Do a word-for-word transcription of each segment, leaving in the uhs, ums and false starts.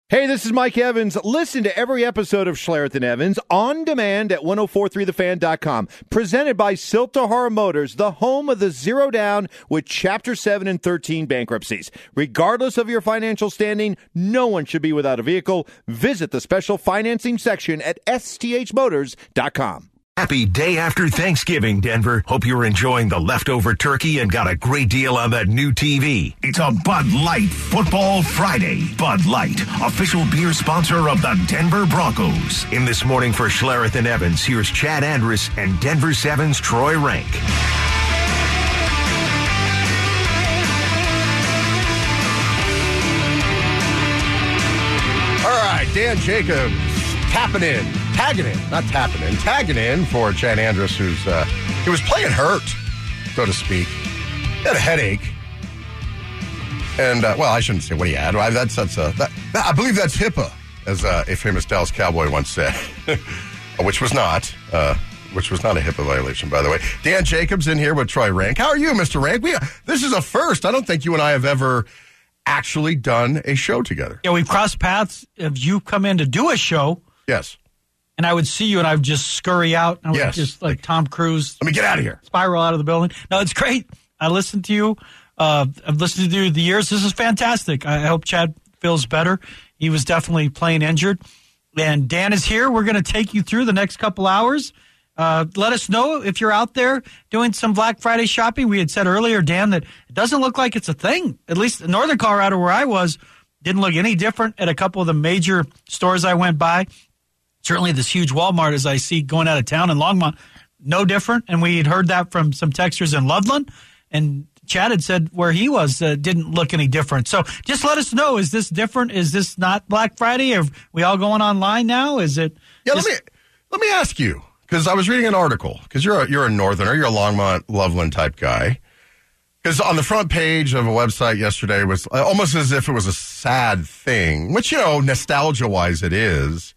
Hey, this is Mike Evans. Listen to every episode of Schlereth and Evans on demand at ten forty-three the fan dot com. Presented by Siltahara Motors, the home of the zero down with Chapter seven and thirteen bankruptcies. Regardless of your financial standing, no one should be without a vehicle. Visit the special financing section at S T H motors dot com. Happy day after Thanksgiving, Denver. Hope you're enjoying the leftover turkey and got a great deal on that new T V. It's a Bud Light Football Friday. Bud Light, official beer sponsor of the Denver Broncos. In This Morning for Schlereth and Evans, here's Chad Andrus and Denver seven's Troy Rank. All right, Dan Jacobs tapping in. Tagging in, not tapping in, tagging in for Chad Andrus, who's uh, he was playing hurt, so to speak. He had a headache, and uh, well, I shouldn't say what he had. That's that's uh, that, that, I believe that's HIPAA, as uh, a famous Dallas Cowboy once said, which was not, uh, which was not a HIPAA violation, by the way. Dan Jacobs in here with Troy Rank. How are you, Mister Rank? We this is a first. I don't think you and I have ever actually done a show together. Yeah, we've crossed paths. If you come in to do a show, yes. And I would see you, and I would just scurry out. And I would yes. just like Tom Cruise. Let me get out of here. Spiral out of the building. No, it's great. I listened to you. Uh, I've listened to you the years. This is fantastic. I hope Chad feels better. He was definitely playing injured. And Dan is here. We're going to take you through the next couple hours. Uh, let us know if you're out there doing some Black Friday shopping. We had said earlier, Dan, that it doesn't look like it's a thing. At least in northern Colorado, where I was, didn't look any different at a couple of the major stores I went by. Certainly this huge Walmart, as I see going out of town in Longmont, no different. And we had heard that from some texters in Loveland. And Chad had said where he was uh, didn't look any different. So just let us know. Is this different? Is this not Black Friday? Are we all going online now? Is it? Yeah, just- let me let me ask you, because I was reading an article, because you're a, you're a Northerner, you're a Longmont, Loveland type guy. Because on the front page of a website yesterday was almost as if it was a sad thing, which, you know, nostalgia-wise it is.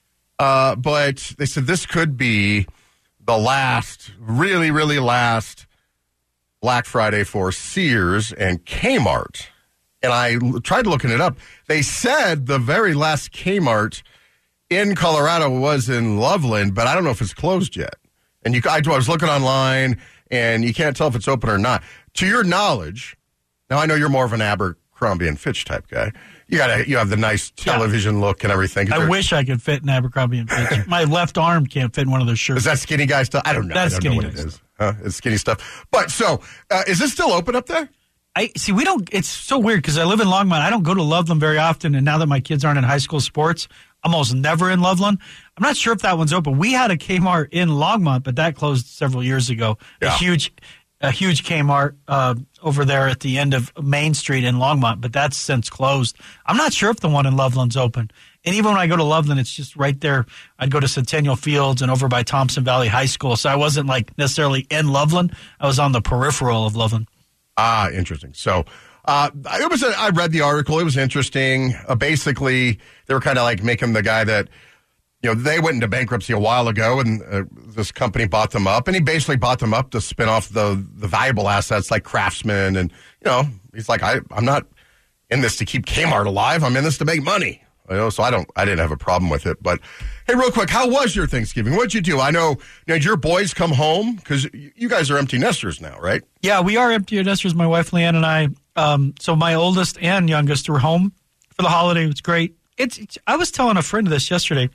Uh, but they said this could be the last, really, really last Black Friday for Sears and Kmart. And I l- tried looking it up. They said the very last Kmart in Colorado was in Loveland, but I don't know if it's closed yet. And you, I, I was looking online, and you can't tell if it's open or not. To your knowledge, now I know you're more of an Abercrombie and Fitch type guy. You got you have the nice television yeah. look and everything. I wish I could fit in Abercrombie and Fitch. My left arm can't fit in one of those shirts. Is that skinny guy stuff? I don't know. That's I don't skinny know what guy it is. Huh? It's skinny stuff. But so, uh, is this still open up there? I see. We don't. It's so weird because I live in Longmont. I don't go to Loveland very often, and now that my kids aren't in high school sports, I'm almost never in Loveland. I'm not sure if that one's open. We had a Kmart in Longmont, but that closed several years ago. Yeah. A huge. A huge Kmart uh, over there at the end of Main Street in Longmont, but that's since closed. I'm not sure if the one in Loveland's open. And even when I go to Loveland, it's just right there. I'd go to Centennial Fields and over by Thompson Valley High School. So I wasn't like necessarily in Loveland. I was on the peripheral of Loveland. Ah, interesting. So uh, it was. A, I read the article. It was interesting. Uh, basically, they were kind of like making the guy that, you know, they went into bankruptcy a while ago, and uh, this company bought them up, and he basically bought them up to spin off the the valuable assets like Craftsman, and, you know, he's like, I, I'm not in this to keep Kmart alive. I'm in this to make money. You know, so I don't, I didn't have a problem with it. But hey, real quick, how was your Thanksgiving? What'd you do? I know, you know, did your boys come home? Because you guys are empty nesters now, right? Yeah, we are empty nesters. My wife Leanne and I. Um, so my oldest and youngest were home for the holiday. It was great. It's. it's I was telling a friend of this yesterday.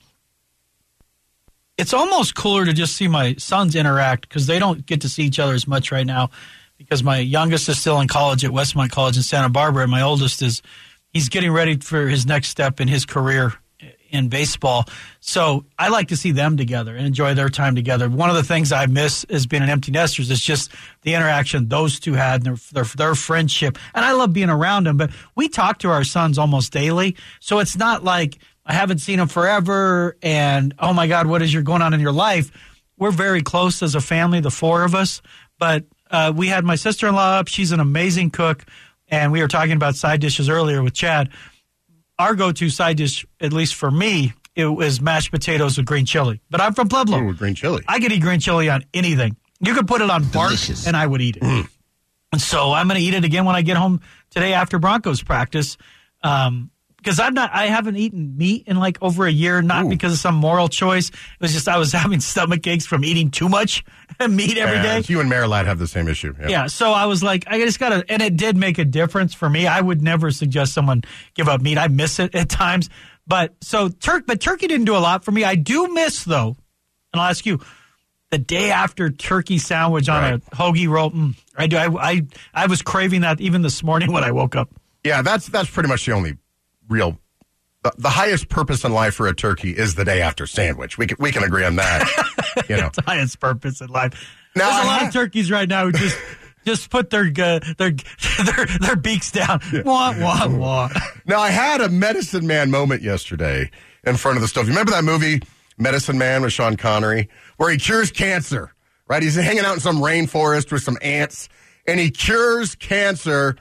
It's almost cooler to just see my sons interact because they don't get to see each other as much right now because my youngest is still in college at Westmont College in Santa Barbara, and my oldest is he's getting ready for his next step in his career in baseball. So I like to see them together and enjoy their time together. One of the things I miss as being an empty nesters is just the interaction those two had and their, their, their friendship. And I love being around them, but we talk to our sons almost daily. So it's not like I haven't seen them forever and, oh, my God, what is your going on in your life? We're very close as a family, the four of us. But uh, we had my sister-in-law up. She's an amazing cook. And we were talking about side dishes earlier with Chad. Our go-to side dish, at least for me, it was mashed potatoes with green chili. But I'm from Pueblo. Ooh, green chili. I could eat green chili on anything. You could put it on bark, Delicious. And I would eat it. Mm. And so I'm going to eat it again when I get home today after Broncos practice. Um because I'm not, I haven't eaten meat in like over a year, not Ooh. because of some moral choice. It was just I was having stomach aches from eating too much meat every Yeah, day. You and Marilad have the same issue. Yeah. Yeah, so I was like, I just gotta, and it did make a difference for me. I would never suggest someone give up meat. I miss it at times, but so turk, but turkey didn't do a lot for me. I do miss though, and I'll ask you, the day after turkey sandwich on Right. a hoagie roll. Mm, I do. I, I I was craving that even this morning when I woke up. Yeah, that's that's pretty much the only real. The, the highest purpose in life for a turkey is the day after sandwich. We can, we can agree on that. You know, It's the highest purpose in life. Now, There's a I lot ha- of turkeys right now who just just put their uh, their their their beaks down. Wah wah wah. Now, I had a Medicine Man moment yesterday in front of the stove. You remember that movie, Medicine Man, with Sean Connery, where he cures cancer, right? He's hanging out in some rainforest with some ants, and he cures cancer,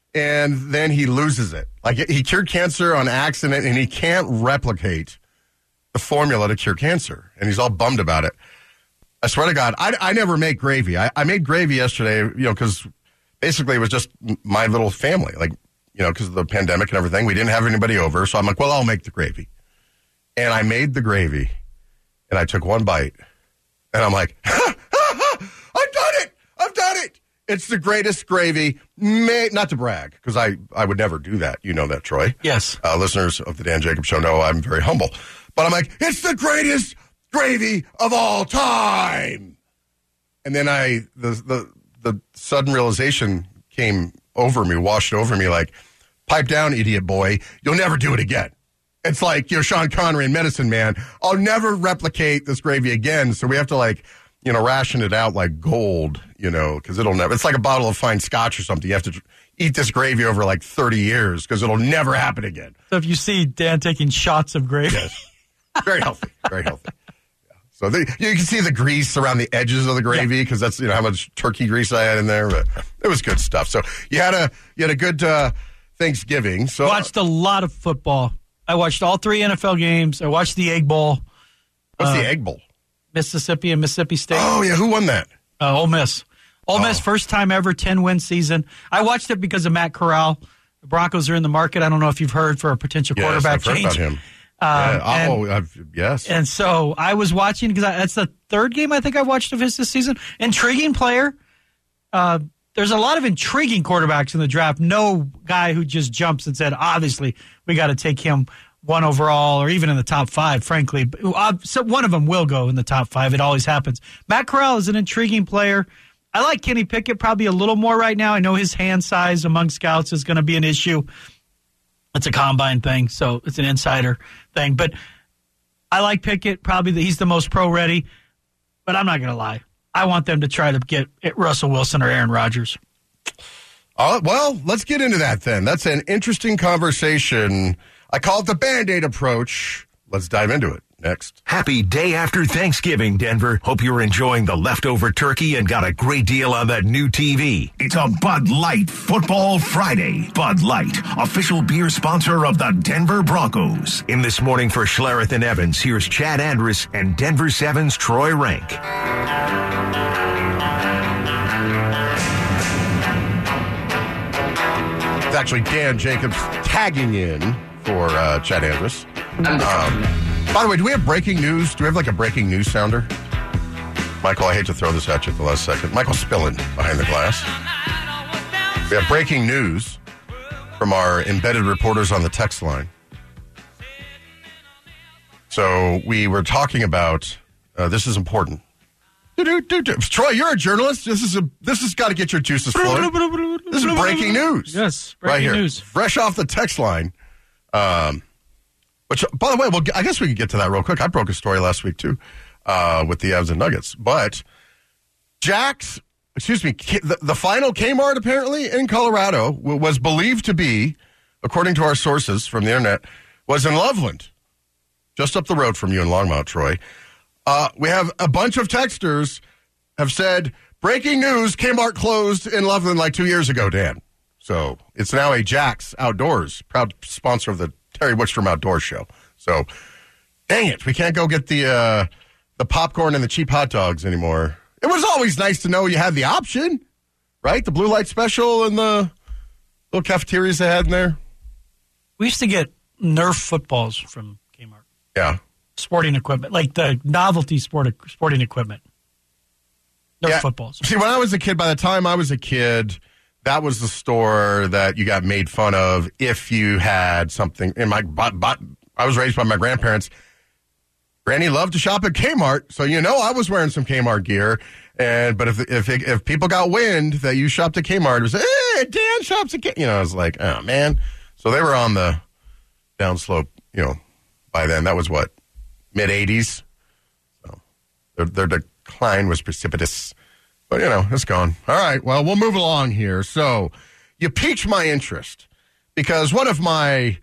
and then he loses it. Like, he cured cancer on accident, and he can't replicate the formula to cure cancer, and he's all bummed about it. I swear to God, I, I never make gravy. I, I made gravy yesterday, you know, because basically it was just my little family, like, you know, because of the pandemic and everything. We didn't have anybody over, so I'm like, well, I'll make the gravy. And I made the gravy, and I took one bite, and I'm like, ha, ha, ha, I've done it! I've done it! It's the greatest gravy, made, not to brag, because I, I would never do that. You know that, Troy. Yes. Uh, listeners of the Dan Jacobs Show know I'm very humble. But I'm like, it's the greatest gravy of all time. And then I, the, the, the sudden realization came over me, washed over me like, pipe down, idiot boy. You'll never do it again. It's like, you know, Sean Connery in Medicine Man. I'll never replicate this gravy again. So we have to, like, you know, ration it out like gold, you know, because it'll never, it's like a bottle of fine scotch or something. You have to eat this gravy over like thirty years because it'll never happen again. So if you see Dan taking shots of gravy. Yes. Very healthy. Very healthy. Yeah. So the, you can see the grease around the edges of the gravy because that's, you know, how much turkey grease I had in there. But it was good stuff. So you had a you had a good uh, Thanksgiving. So Watched a lot of football. I watched all three N F L games. I watched the Egg Bowl. what's uh, the Egg Bowl? Mississippi and Mississippi State. Oh yeah, who won that? Uh, Ole Miss. Ole Miss, Oh. first time ever, ten-win season. I watched it because of Matt Corral. The Broncos are in the market. I don't know if you've heard for a potential Yes, quarterback I've heard change. about him. Um, yeah. and, Oh, I've, yes. and so I was watching because that's the third game I think I watched of his this season. Intriguing player. Uh, there's a lot of intriguing quarterbacks in the draft. No guy who just jumps and said, obviously, we got to take him one overall or even in the top five, frankly. But, uh, so one of them will go in the top five. It always happens. Matt Corral is an intriguing player. I like Kenny Pickett probably a little more right now. I know his hand size among scouts is going to be an issue. It's a combine thing, so it's an insider thing. But I like Pickett. Probably the, he's the most pro-ready. But I'm not going to lie. I want them to try to get Russell Wilson or Aaron Rodgers. Uh, well, let's get into that then. That's an interesting conversation. I call it the Band-Aid approach. Let's dive into it next. Happy day after Thanksgiving, Denver. Hope you're enjoying the leftover turkey and got a great deal on that new T V. It's a Bud Light Football Friday. Bud Light, official beer sponsor of the Denver Broncos. In This Morning for Schlereth and Evans, here's Chad Andrus and Denver seven's Troy Rank. It's actually Dan Jacobs tagging in for uh, Chad Andrus. Um, by the way, do we have breaking news? Do we have like a breaking news sounder? Michael, I hate to throw this at you at the last second. Michael's spilling behind the glass. We have breaking news from our embedded reporters on the text line. So we were talking about, uh, this is important. Do-do-do-do. Troy, you're a journalist. This is a this has got to get your juices flowing. This is breaking news. Yes, right breaking here, news. fresh off the text line. Um, which, by the way, well, I guess we can get to that real quick. I broke a story last week too, uh, with the Avs and Nuggets. But Jack's, excuse me, the, the final Kmart apparently in Colorado was believed to be, according to our sources from the internet, was in Loveland, just up the road from you in Longmont, Troy. Uh, we have a bunch of texters have said, breaking news, Kmart closed in Loveland like two years ago, Dan. So it's now a Jack's Outdoors, proud sponsor of the Terry Wickstrom Outdoors Show. So, dang it, we can't go get the uh, the popcorn and the cheap hot dogs anymore. It was always nice to know you had the option, right? The blue light special and the little cafeterias they had in there. We used to get Nerf footballs from Kmart. Yeah. Sporting equipment, like the novelty sport sporting equipment. Nerf yeah. footballs. See, when I was a kid, by the time I was a kid, that was the store that you got made fun of if you had something. In my, but, but I was raised by my grandparents. Granny loved to shop at Kmart, so you know I was wearing some Kmart gear. And but if if if people got wind that you shopped at Kmart, it was, hey, Dan shops at Kmart. You know, I was like, oh man. So they were on the downslope. You know, by then that was what, mid eighties. So their their decline was precipitous. But you know, it's gone. All right. Well, we'll move along here. So you piqued my interest because one of my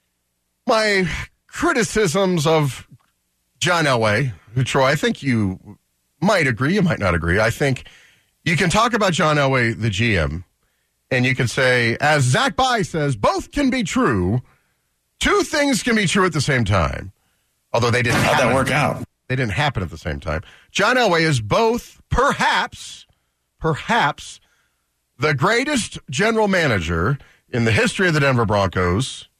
my criticisms of John Elway, who, Troy, I think you might agree, you might not agree. I think you can talk about John Elway, the G M, and you can say, as Zach By says, both can be true. Two things can be true at the same time. Although they didn't How'd happen. that work out? They didn't happen at the same time. John Elway is both, perhaps, perhaps, the greatest general manager in the history of the Denver Broncos,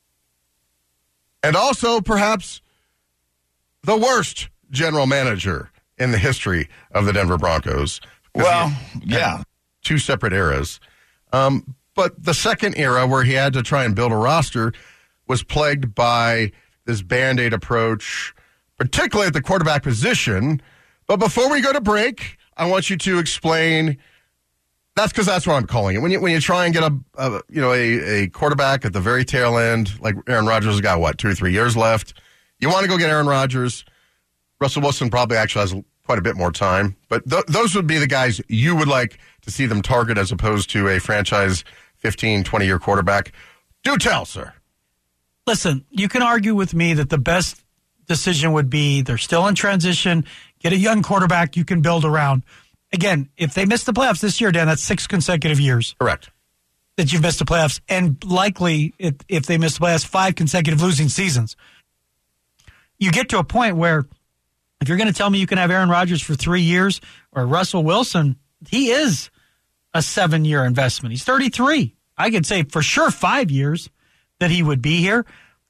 and also, perhaps, the worst general manager in the history of the Denver Broncos. Well, yeah. Two separate eras. Um, but the second era, where he had to try and build a roster, was plagued by this Band-Aid approach, particularly at the quarterback position. But before we go to break, I want you to explain. That's because that's what I'm calling it. When you when you try and get a, a you know a, a quarterback at the very tail end, like Aaron Rodgers has got, what, two or three years left. You want to go get Aaron Rodgers. Russell Wilson probably actually has quite a bit more time. But th- those would be the guys you would like to see them target as opposed to a franchise fifteen, twenty-year quarterback. Do tell, sir. Listen, you can argue with me that the best decision would be they're still in transition, get a young quarterback you can build around. Again, if they miss the playoffs this year, Dan, that's six consecutive years. Correct. That you've missed the playoffs. And likely, if, if they miss the playoffs, five consecutive losing seasons. You get to a point where if you're going to tell me you can have Aaron Rodgers for three years or Russell Wilson, he is a seven-year investment. He's thirty-three. I could say for sure five years that he would be here.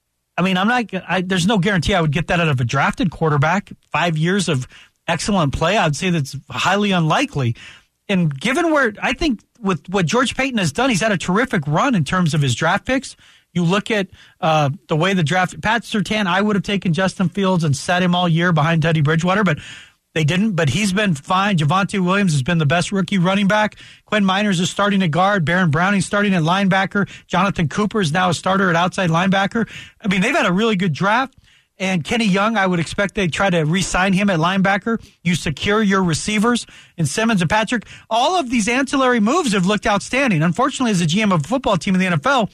I mean, I'm not. I, there's no guarantee I would get that out of a drafted quarterback. Five years of excellent play, I'd say that's highly unlikely. And given where I think with what George Payton has done, he's had a terrific run in terms of his draft picks. You look at uh, the way the draft, Pat Surtain, I would have taken Justin Fields and sat him all year behind Teddy Bridgewater, but they didn't. But he's been fine. Javonte Williams has been the best rookie running back. Quinn Miners is starting at guard. Baron Browning starting at linebacker. Jonathan Cooper is now a starter at outside linebacker. I mean, they've had a really good draft. And Kenny Young, I would expect they try to re-sign him at linebacker. You secure your receivers in Simmons and Patrick. All of these ancillary moves have looked outstanding. Unfortunately, as a G M of a football team in the N F L,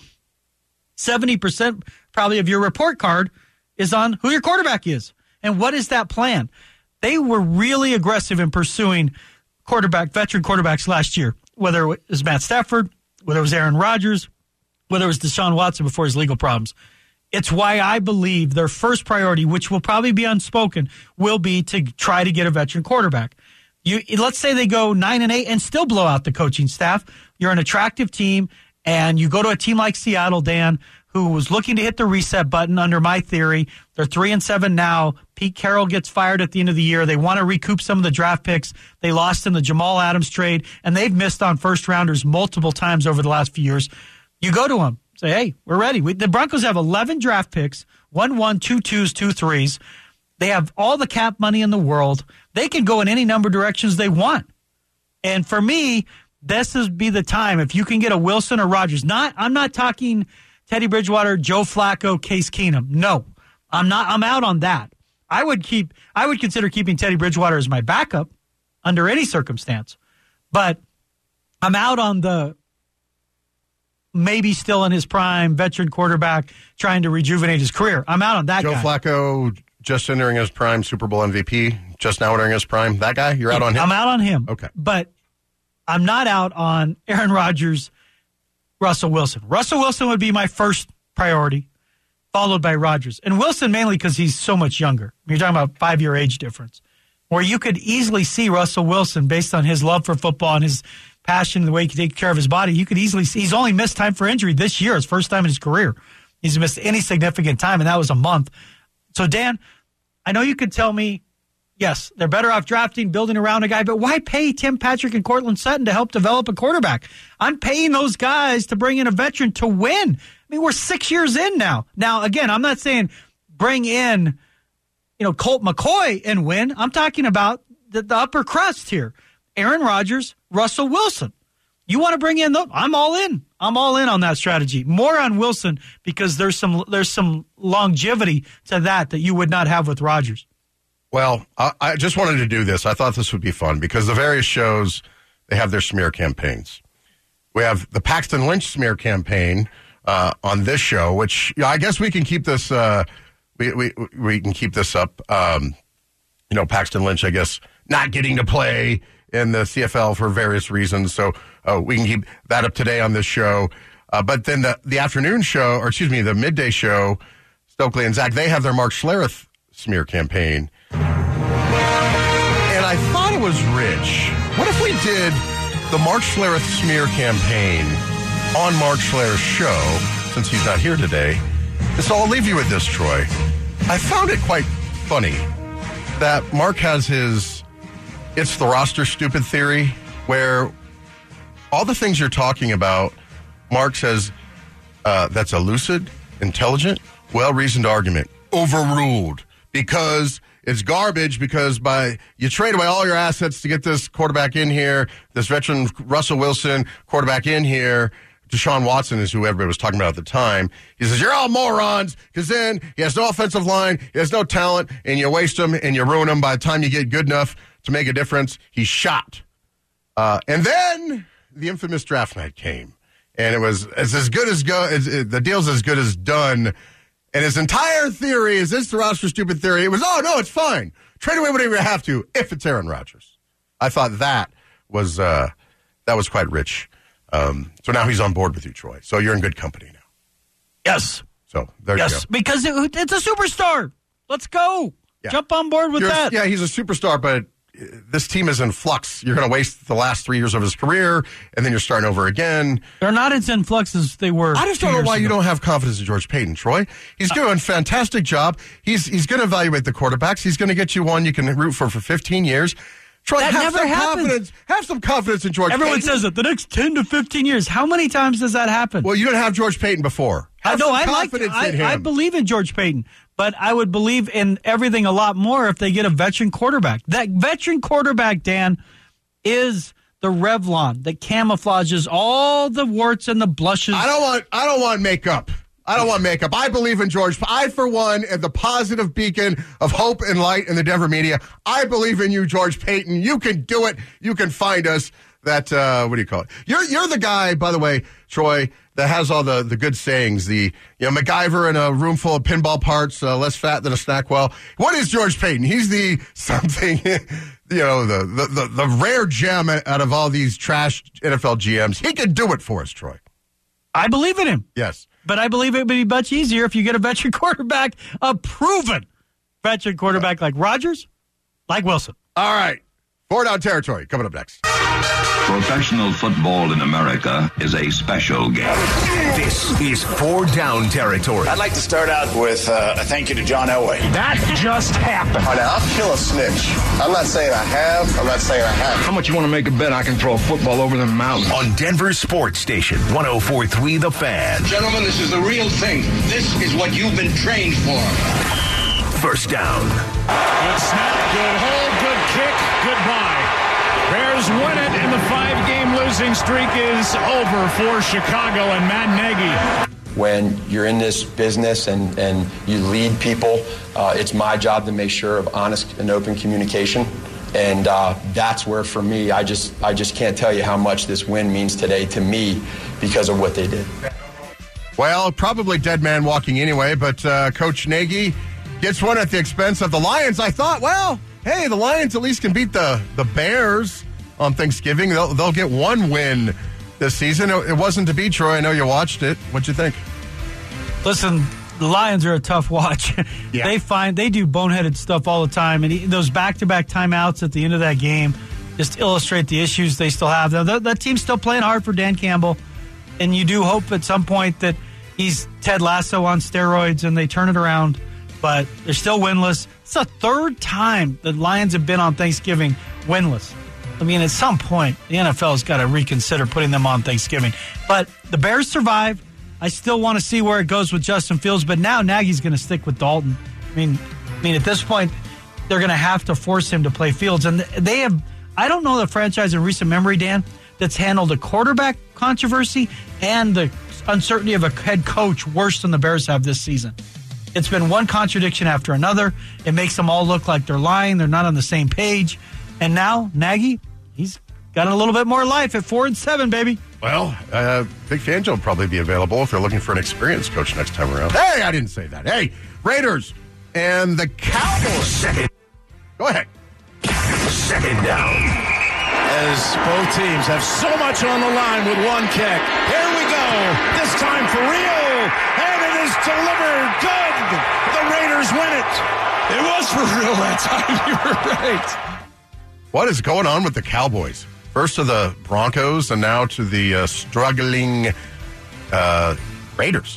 seventy percent probably of your report card is on who your quarterback is. And what is that plan? They were really aggressive in pursuing quarterback, veteran quarterbacks last year, whether it was Matt Stafford, whether it was Aaron Rodgers, whether it was Deshaun Watson before his legal problems. It's why I believe their first priority, which will probably be unspoken, will be to try to get a veteran quarterback. You let's say they go nine and eight and still blow out the coaching staff. You're an attractive team, and you go to a team like Seattle, Dan, who was looking to hit the reset button under my theory. They're three and seven now. Pete Carroll gets fired at the end of the year. They want to recoup some of the draft picks. They lost in the Jamal Adams trade, and they've missed on first rounders multiple times over the last few years. You go to them. Say, hey, we're ready. We, the Broncos have eleven draft picks, one one, two twos, two threes. They have all the cap money in the world. They can go in any number of directions they want. And for me, this would be the time if you can get a Wilson or Rodgers. Not, I'm not talking Teddy Bridgewater, Joe Flacco, Case Keenum. No, I'm not. I'm out on that. I would keep. I would consider keeping Teddy Bridgewater as my backup under any circumstance. But I'm out on the maybe still in his prime, veteran quarterback trying to rejuvenate his career. I'm out on that Joe guy. Joe Flacco, just entering his prime, Super Bowl M V P, just now entering his prime. That guy, you're out on him? I'm out on him. Okay. But I'm not out on Aaron Rodgers, Russell Wilson. Russell Wilson would be my first priority, followed by Rodgers. And Wilson mainly because he's so much younger. You're talking about five-year age difference, where you could easily see Russell Wilson, based on his love for football and his passion and the way he can take care of his body, you could easily see he's only missed time for injury this year, his first time in his career. He's missed any significant time, and that was a month. So, Dan, I know you could tell me, yes, they're better off drafting, building around a guy, but why pay Tim Patrick and Cortland Sutton to help develop a quarterback? I'm paying those guys to bring in a veteran to win. I mean, we're six years in now. Now, again, I'm not saying bring in, you know, Colt McCoy and win. I'm talking about the, the upper crust here. Aaron Rodgers, Russell Wilson. You want to bring in the? I'm all in. I'm all in on that strategy. More on Wilson because there's some there's some longevity to that that you would not have with Rodgers. Well, I, I just wanted to do this. I thought this would be fun because the various shows, they have their smear campaigns. We have the Paxton Lynch smear campaign uh, on this show, which you know, I guess we can keep this. Uh, we, we we can keep this up. Um, you know, Paxton Lynch, I guess, not getting to play in the C F L for various reasons. So uh, we can keep that up today on this show. Uh, but then the, the afternoon show, or excuse me, the midday show, Stokely and Zach, they have their Mark Schlereth smear campaign. And I thought it was rich. What if we did the Mark Schlereth smear campaign on Mark Schlereth's show, since he's not here today? And so I'll leave you with this, Troy. I found it quite funny that Mark has his It's the Roster Stupid theory, where all the things you're talking about, Mark says uh, that's a lucid, intelligent, well-reasoned argument. Overruled. Because it's garbage, because by you trade away all your assets to get this quarterback in here, this veteran Russell Wilson quarterback in here. Deshaun Watson is who everybody was talking about at the time. He says, you're all morons, because then he has no offensive line, he has no talent, and you waste him and you ruin him. By the time you get good enough to make a difference, he's shot. Uh, and then the infamous draft night came, and it was it's as good as go. As, uh, the deal's as good as done. And his entire theory is this: the roster stupid theory. It was, oh no, it's fine. Trade away whatever you have to if it's Aaron Rodgers. I thought that was uh, that was quite rich. Um, so now he's on board with you, Troy. So you're in good company now. Yes. So there yes, you go. Because it, it's a superstar. Let's go. Yeah. Jump on board with you're, that. Yeah, he's a superstar, but this team is in flux. You're going to waste the last three years of his career, and then you're starting over again. They're not as in flux as they were. I just don't know why ago. you don't have confidence in George Payton, Troy. He's doing a fantastic job. He's he's going to evaluate the quarterbacks. He's going to get you one you can root for for fifteen years. Troy, that have never some happens. confidence. Have some confidence in George Everyone Payton. says it. The next ten to fifteen years. How many times does that happen? Well, you didn't have George Payton before. Have I know. some I like. confidence I, in him. I believe in George Payton, but I would believe in everything a lot more if they get a veteran quarterback. That veteran quarterback, Dan, is the Revlon that camouflages all the warts and the blushes. I don't want. I don't want makeup. I don't want makeup. I believe in George. I, for one, am the positive beacon of hope and light in the Denver media. I believe in you, George Payton. You can do it. You can find us. That, uh, what do you call it? You're you're the guy, by the way, Troy, that has all the, the good sayings. The, you know, MacGyver in a room full of pinball parts, uh, less fat than a snack well. What is George Payton? He's the something, you know, the, the, the, the rare gem out of all these trash N F L G Ms. He can do it for us, Troy. I believe in him. Yes. But I believe it would be much easier if you get a veteran quarterback, a proven veteran quarterback like Rodgers, like Wilson. All right. Four down territory coming up next. Professional football in America is a special game. This is Four Down Territory. I'd like to start out with uh, a thank you to John Elway. That just happened. All right, now, I'll kill a snitch. I'm not saying I have. I'm not saying I haven't. How much you want to make a bet I can throw a football over the mountain? On Denver Sports Station, one oh four point three The Fan. Gentlemen, this is the real thing. This is what you've been trained for. First down. Good snap, good hold, good kick, goodbye. Bears win it, and the five-game losing streak is over for Chicago and Matt Nagy. When you're in this business and, and you lead people, uh, it's my job to make sure of honest and open communication. And uh, that's where, for me, I just I just can't tell you how much this win means today to me because of what they did. Well, probably dead man walking anyway, but uh, Coach Nagy gets one at the expense of the Lions. I thought, well, hey, the Lions at least can beat the, the Bears on Thanksgiving. They'll, they'll get one win this season. It wasn't to be, Troy. I know you watched it. What'd you think? Listen, the Lions are a tough watch. Yeah. They find they do boneheaded stuff all the time, and he, those back-to-back timeouts at the end of that game just illustrate the issues they still have. That, that team's still playing hard for Dan Campbell, and you do hope at some point that he's Ted Lasso on steroids, and they turn it around, but they're still winless. It's the third time the Lions have been on Thanksgiving winless. I mean, at some point, the N F L has got to reconsider putting them on Thanksgiving. But the Bears survive. I still want to see where it goes with Justin Fields, but now Nagy's going to stick with Dalton. I mean, I mean, at this point, they're going to have to force him to play Fields. And they have, I don't know the franchise in recent memory, Dan, that's handled a quarterback controversy and the uncertainty of a head coach worse than the Bears have this season. It's been one contradiction after another. It makes them all look like they're lying. They're not on the same page. And now, Nagy, he's got a little bit more life at four and seven, baby. Well, uh, Vic Fangio will probably be available if they're looking for an experienced coach next time around. Hey, I didn't say that. Hey, Raiders and the Cowboys. Second. Go ahead. Second down. As both teams have so much on the line with one kick. Here we go. This time for real. And it is delivered. Good. The Raiders win it. It was for real that time. You were right. What is going on with the Cowboys? First to the Broncos and now to the uh, struggling uh, Raiders.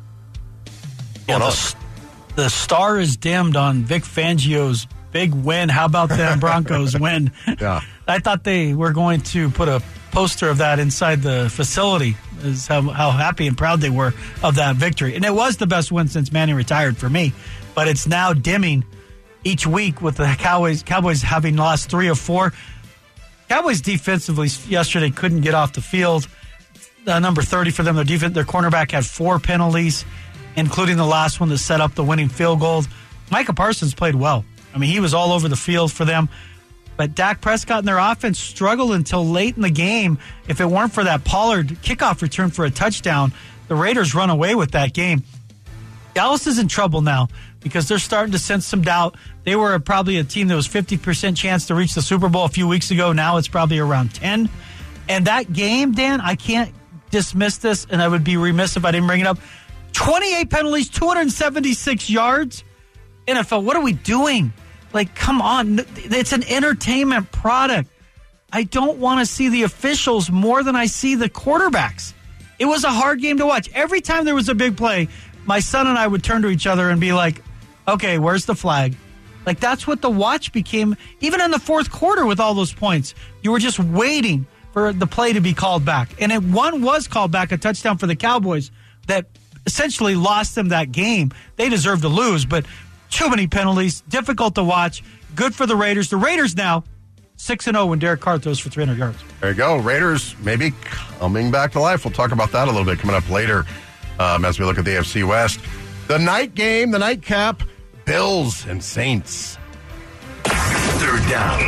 Yeah, the, the star is dimmed on Vic Fangio's big win. How about them Broncos win? Yeah. I thought they were going to put a poster of that inside the facility, is how, how happy and proud they were of that victory. And it was the best win since Manning retired for me. But it's now dimming each week with the Cowboys, Cowboys having lost three of four. Cowboys defensively yesterday couldn't get off the field. Uh, number thirty for them, their defense, their cornerback had four penalties, including the last one that set up the winning field goal. Micah Parsons played well. I mean, he was all over the field for them. But Dak Prescott and their offense struggled until late in the game. If it weren't for that Pollard kickoff return for a touchdown, the Raiders run away with that game. Dallas is in trouble now because they're starting to sense some doubt. They were probably a team that was fifty percent chance to reach the Super Bowl a few weeks ago. Now it's probably around ten. And that game, Dan, I can't dismiss this, and I would be remiss if I didn't bring it up. twenty-eight penalties, two hundred seventy-six yards. N F L, what are we doing? Like, come on. It's an entertainment product. I don't want to see the officials more than I see the quarterbacks. It was a hard game to watch. Every time there was a big play, my son and I would turn to each other and be like, okay, where's the flag? Like, that's what the watch became. Even in the fourth quarter with all those points, you were just waiting for the play to be called back. And it, one was called back, a touchdown for the Cowboys that essentially lost them that game. They deserved to lose, but too many penalties, difficult to watch. Good for the Raiders. The Raiders now six and oh when Derek Carr throws for three hundred yards. There you go. Raiders maybe coming back to life. We'll talk about that a little bit coming up later um, as we look at the A F C West. The night game, the nightcap, Bills and Saints. Third down.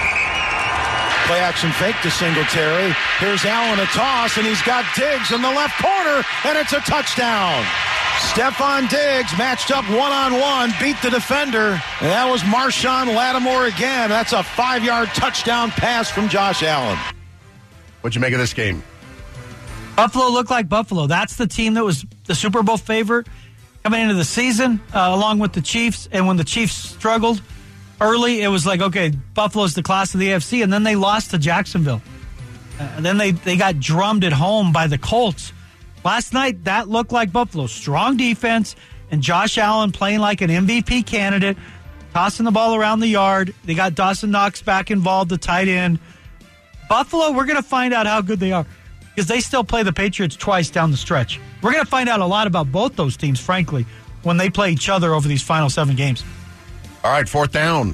Play action fake to Singletary. Here's Allen, a toss, and he's got Diggs in the left corner, and it's a touchdown. Stephon Diggs matched up one-on-one, beat the defender, and that was Marshawn Lattimore again. That's a five-yard touchdown pass from Josh Allen. What'd you make of this game? Buffalo looked like Buffalo. That's the team that was the Super Bowl favorite coming into the season, uh, along with the Chiefs. And when the Chiefs struggled early, it was like, okay, Buffalo's the class of the A F C, and then they lost to Jacksonville. Uh, and then they, they got drummed at home by the Colts. Last night, that looked like Buffalo. Strong defense, and Josh Allen playing like an M V P candidate, tossing the ball around the yard. They got Dawson Knox back involved, the tight end. Buffalo, we're going to find out how good they are because they still play the Patriots twice down the stretch. We're going to find out a lot about both those teams, frankly, when they play each other over these final seven games. All right, fourth down.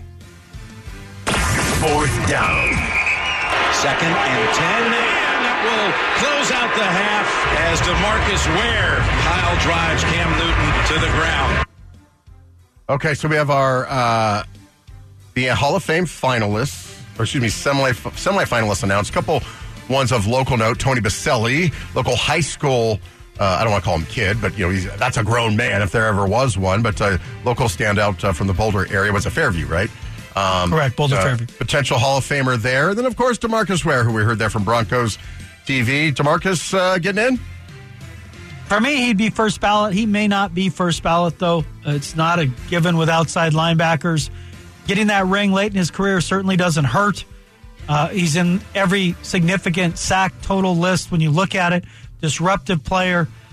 Fourth down. Second and ten. Will close out the half as DeMarcus Ware pile drives Cam Newton to the ground. Okay, so we have our uh, the Hall of Fame finalists, or excuse me, semi semifinalists announced. A couple ones of local note: Tony Baselli, local high school. Uh, I don't want to call him kid, but you know he's that's a grown man if there ever was one. But uh, local standout uh, from the Boulder area was a Fairview, right? Um, Correct, Boulder uh, Fairview. Potential Hall of Famer there. Then of course DeMarcus Ware, who we heard there from Broncos T V. DeMarcus uh, getting in? For me, he'd be first ballot. He may not be first ballot, though. It's not a given with outside linebackers. Getting that ring late in his career certainly doesn't hurt. Uh, he's in every significant sack total list when you look at it. Disruptive player.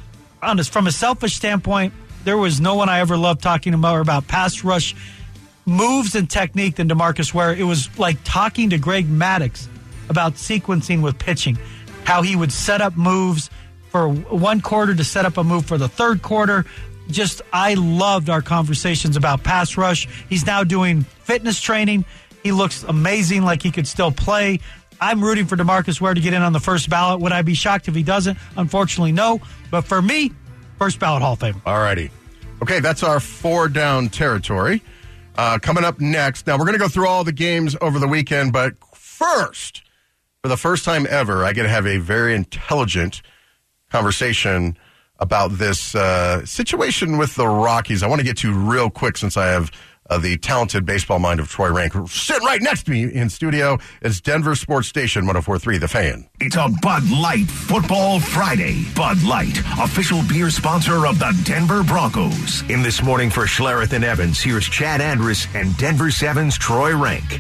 on a, from a selfish standpoint, there was no one I ever loved talking about about pass rush moves and technique than DeMarcus Ware. It was like talking to Greg Maddux about sequencing with pitching, how he would set up moves for one quarter to set up a move for the third quarter. Just, I loved our conversations about pass rush. He's now doing fitness training. He looks amazing, like he could still play. I'm rooting for DeMarcus Ware to get in on the first ballot. Would I be shocked if he doesn't? Unfortunately, no. But for me, first ballot Hall of Fame. All righty. Okay, that's our four down territory. Uh, coming up next, now we're going to go through all the games over the weekend, but first, for the first time ever, I get to have a very intelligent conversation about this uh, situation with the Rockies. I want to get to real quick since I have uh, the talented baseball mind of Troy Rank sitting right next to me in studio. It's Denver Sports Station one oh four point three, The Fan. It's a Bud Light Football Friday. Bud Light, official beer sponsor of the Denver Broncos. In This Morning for Schlereth and Evans, here's Chad Andrus and Denver seven's Troy Rank.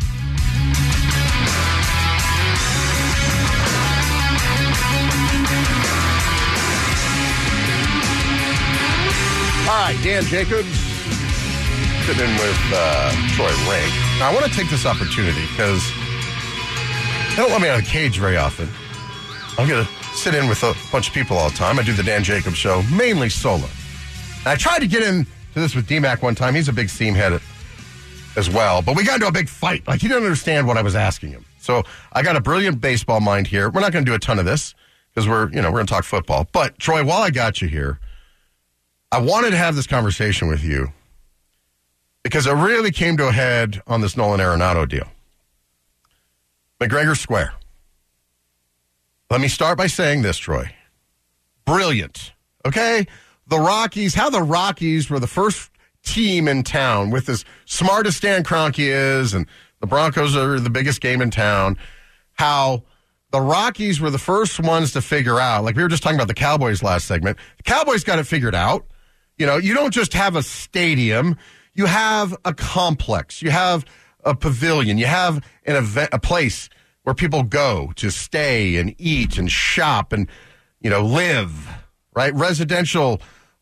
All right, Dan Jacobs sitting in with uh, Troy Rank. Now, I want to take this opportunity because they don't let me out of the cage very often. I'm going to sit in with a bunch of people all the time. I do the Dan Jacobs Show, mainly solo. And I tried to get into this with D-Mac one time. He's a big seam head as well. But we got into a big fight. Like, he didn't understand what I was asking him. So I got a brilliant baseball mind here. We're not going to do a ton of this because we're, you know, we're going to talk football. But, Troy, while I got you here, I wanted to have this conversation with you because it really came to a head on this Nolan Arenado deal. McGregor Square. Let me start by saying this, Troy. Brilliant. Okay? The Rockies, how the Rockies were the first team in town with as smart as Stan Kroenke is, and the Broncos are the biggest game in town, how the Rockies were the first ones to figure out, like we were just talking about the Cowboys last segment, the Cowboys got it figured out. You know, you don't just have a stadium, you have a complex, you have a pavilion, you have an event, a place where people go to stay and eat and shop and, you know, live, right? Residential,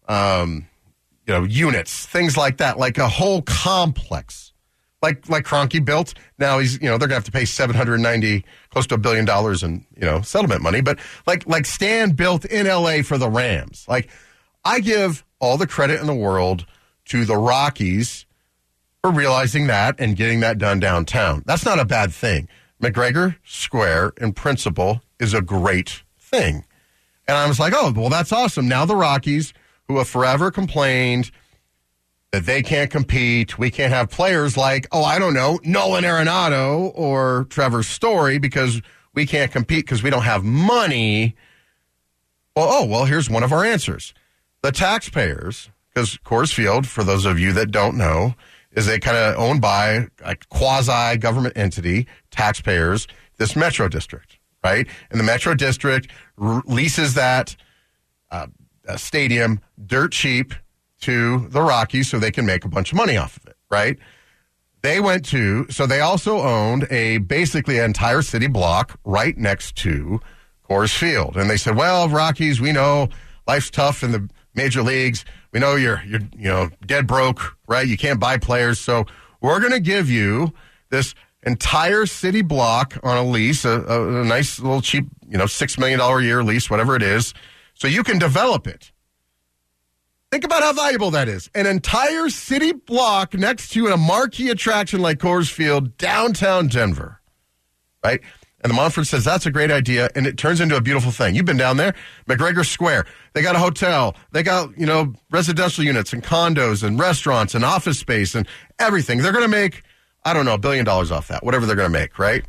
um, you know, units, things like that, like a whole complex, like like Kroenke built. Now he's, you know, they're gonna have to pay seven hundred ninety, close to a billion dollars in, you know, settlement money. But like like Stan built in L A for the Rams. Like, I give all the credit in the world to the Rockies for realizing that and getting that done downtown. That's not a bad thing. McGregor Square, in principle, is a great thing. And I was like, oh, well, that's awesome. Now the Rockies, who have forever complained that they can't compete, we can't have players like, oh, I don't know, Nolan Arenado or Trevor Story because we can't compete because we don't have money. Well, oh, well, here's one of our answers. The taxpayers, because Coors Field, for those of you that don't know, is a kind of owned by a quasi-government entity, taxpayers, this Metro District, right? And the Metro District r- leases that uh, stadium dirt cheap to the Rockies so they can make a bunch of money off of it, right? They went to, so they also owned a basically an entire city block right next to Coors Field. And they said, well, Rockies, we know life's tough in the major leagues. We know you're, you're, you know, dead broke, right? You can't buy players. So we're going to give you this entire city block on a lease, a, a, a nice little cheap, you know, six million dollars a year lease, whatever it is, so you can develop it. Think about how valuable that is. An entire city block next to a marquee attraction like Coors Field, downtown Denver, right? And the Montford says, that's a great idea, and it turns into a beautiful thing. You've been down there, McGregor Square. They got a hotel. They got, you know, residential units and condos and restaurants and office space and everything. They're going to make, I don't know, a billion dollars off that, whatever they're going to make, right?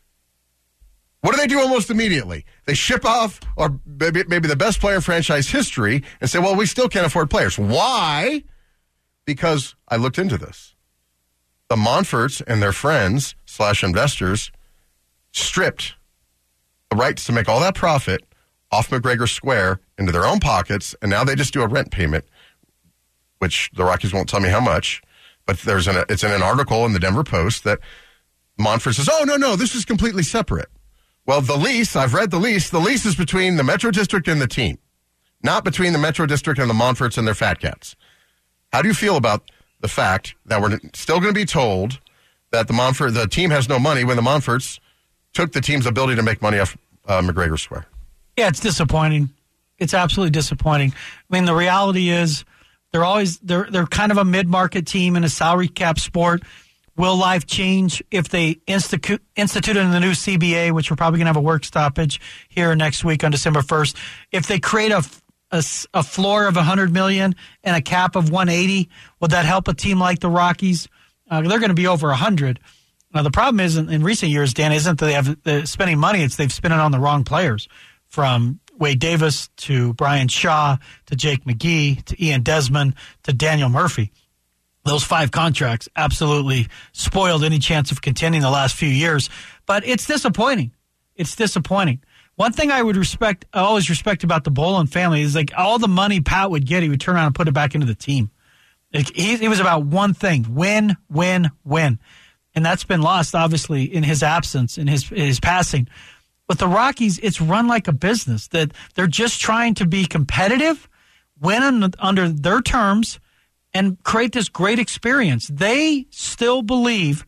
What do they do almost immediately? They ship off or maybe, maybe the best player in franchise history and say, well, we still can't afford players. Why? Because I looked into this. The Montforts and their friends slash investors stripped the rights to make all that profit off McGregor Square into their own pockets, and now they just do a rent payment, which the Rockies won't tell me how much, but there's an it's in an article in the Denver Post that Montfort says, oh, no, no, this is completely separate. Well, the lease, I've read the lease, the lease is between the Metro District and the team, not between the Metro District and the Montforts and their Fat Cats. How do you feel about the fact that we're still going to be told that the Montfort, the team has no money when the Montforts took the team's ability to make money off uh, McGregor Square? Yeah, it's disappointing. It's absolutely disappointing. I mean, the reality is they're always they're they're kind of a mid-market team in a salary cap sport. Will life change if they institute institute in the new C B A, which we're probably going to have a work stoppage here next week on December first? If they create a a, a floor of one hundred million dollars and a cap of one hundred eighty, would that help a team like the Rockies? Uh, they're going to be over one hundred. Now, the problem is in, in recent years, Dan, isn't that they have uh, spending money, it's they've spent it on the wrong players, from Wade Davis to Brian Shaw to Jake McGee to Ian Desmond to Daniel Murphy. Those five contracts absolutely spoiled any chance of contending the last few years. But it's disappointing. It's disappointing. One thing I would respect, I always respect about the Bolin family is like all the money Pat would get, he would turn around and put it back into the team. Like he, it was about one thing: win, win, win. And that's been lost, obviously, in his absence, in his in his passing. With the Rockies, it's run like a business, that they're just trying to be competitive, win under their terms, and create this great experience. They still believe,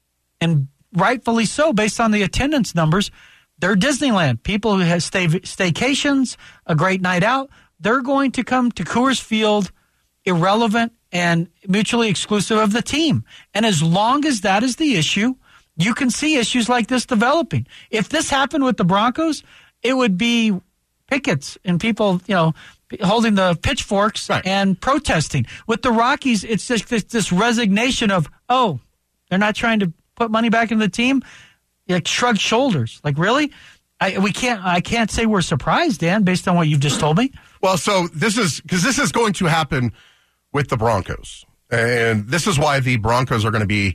and rightfully so, based on the attendance numbers, they're Disneyland. People who have stay, staycations, a great night out, they're going to come to Coors Field irrelevant and mutually exclusive of the team. And as long as that is the issue, you can see issues like this developing. If this happened with the Broncos, it would be pickets and people, you know, holding the pitchforks right. and protesting. With the Rockies, it's just this, this resignation of, oh, they're not trying to put money back into the team. Like shrug shoulders. Like, really? I, we can't. I can't say we're surprised, Dan, based on what you've just told me. Well, so this is because this is going to happen with the Broncos, and this is why the Broncos are going to be.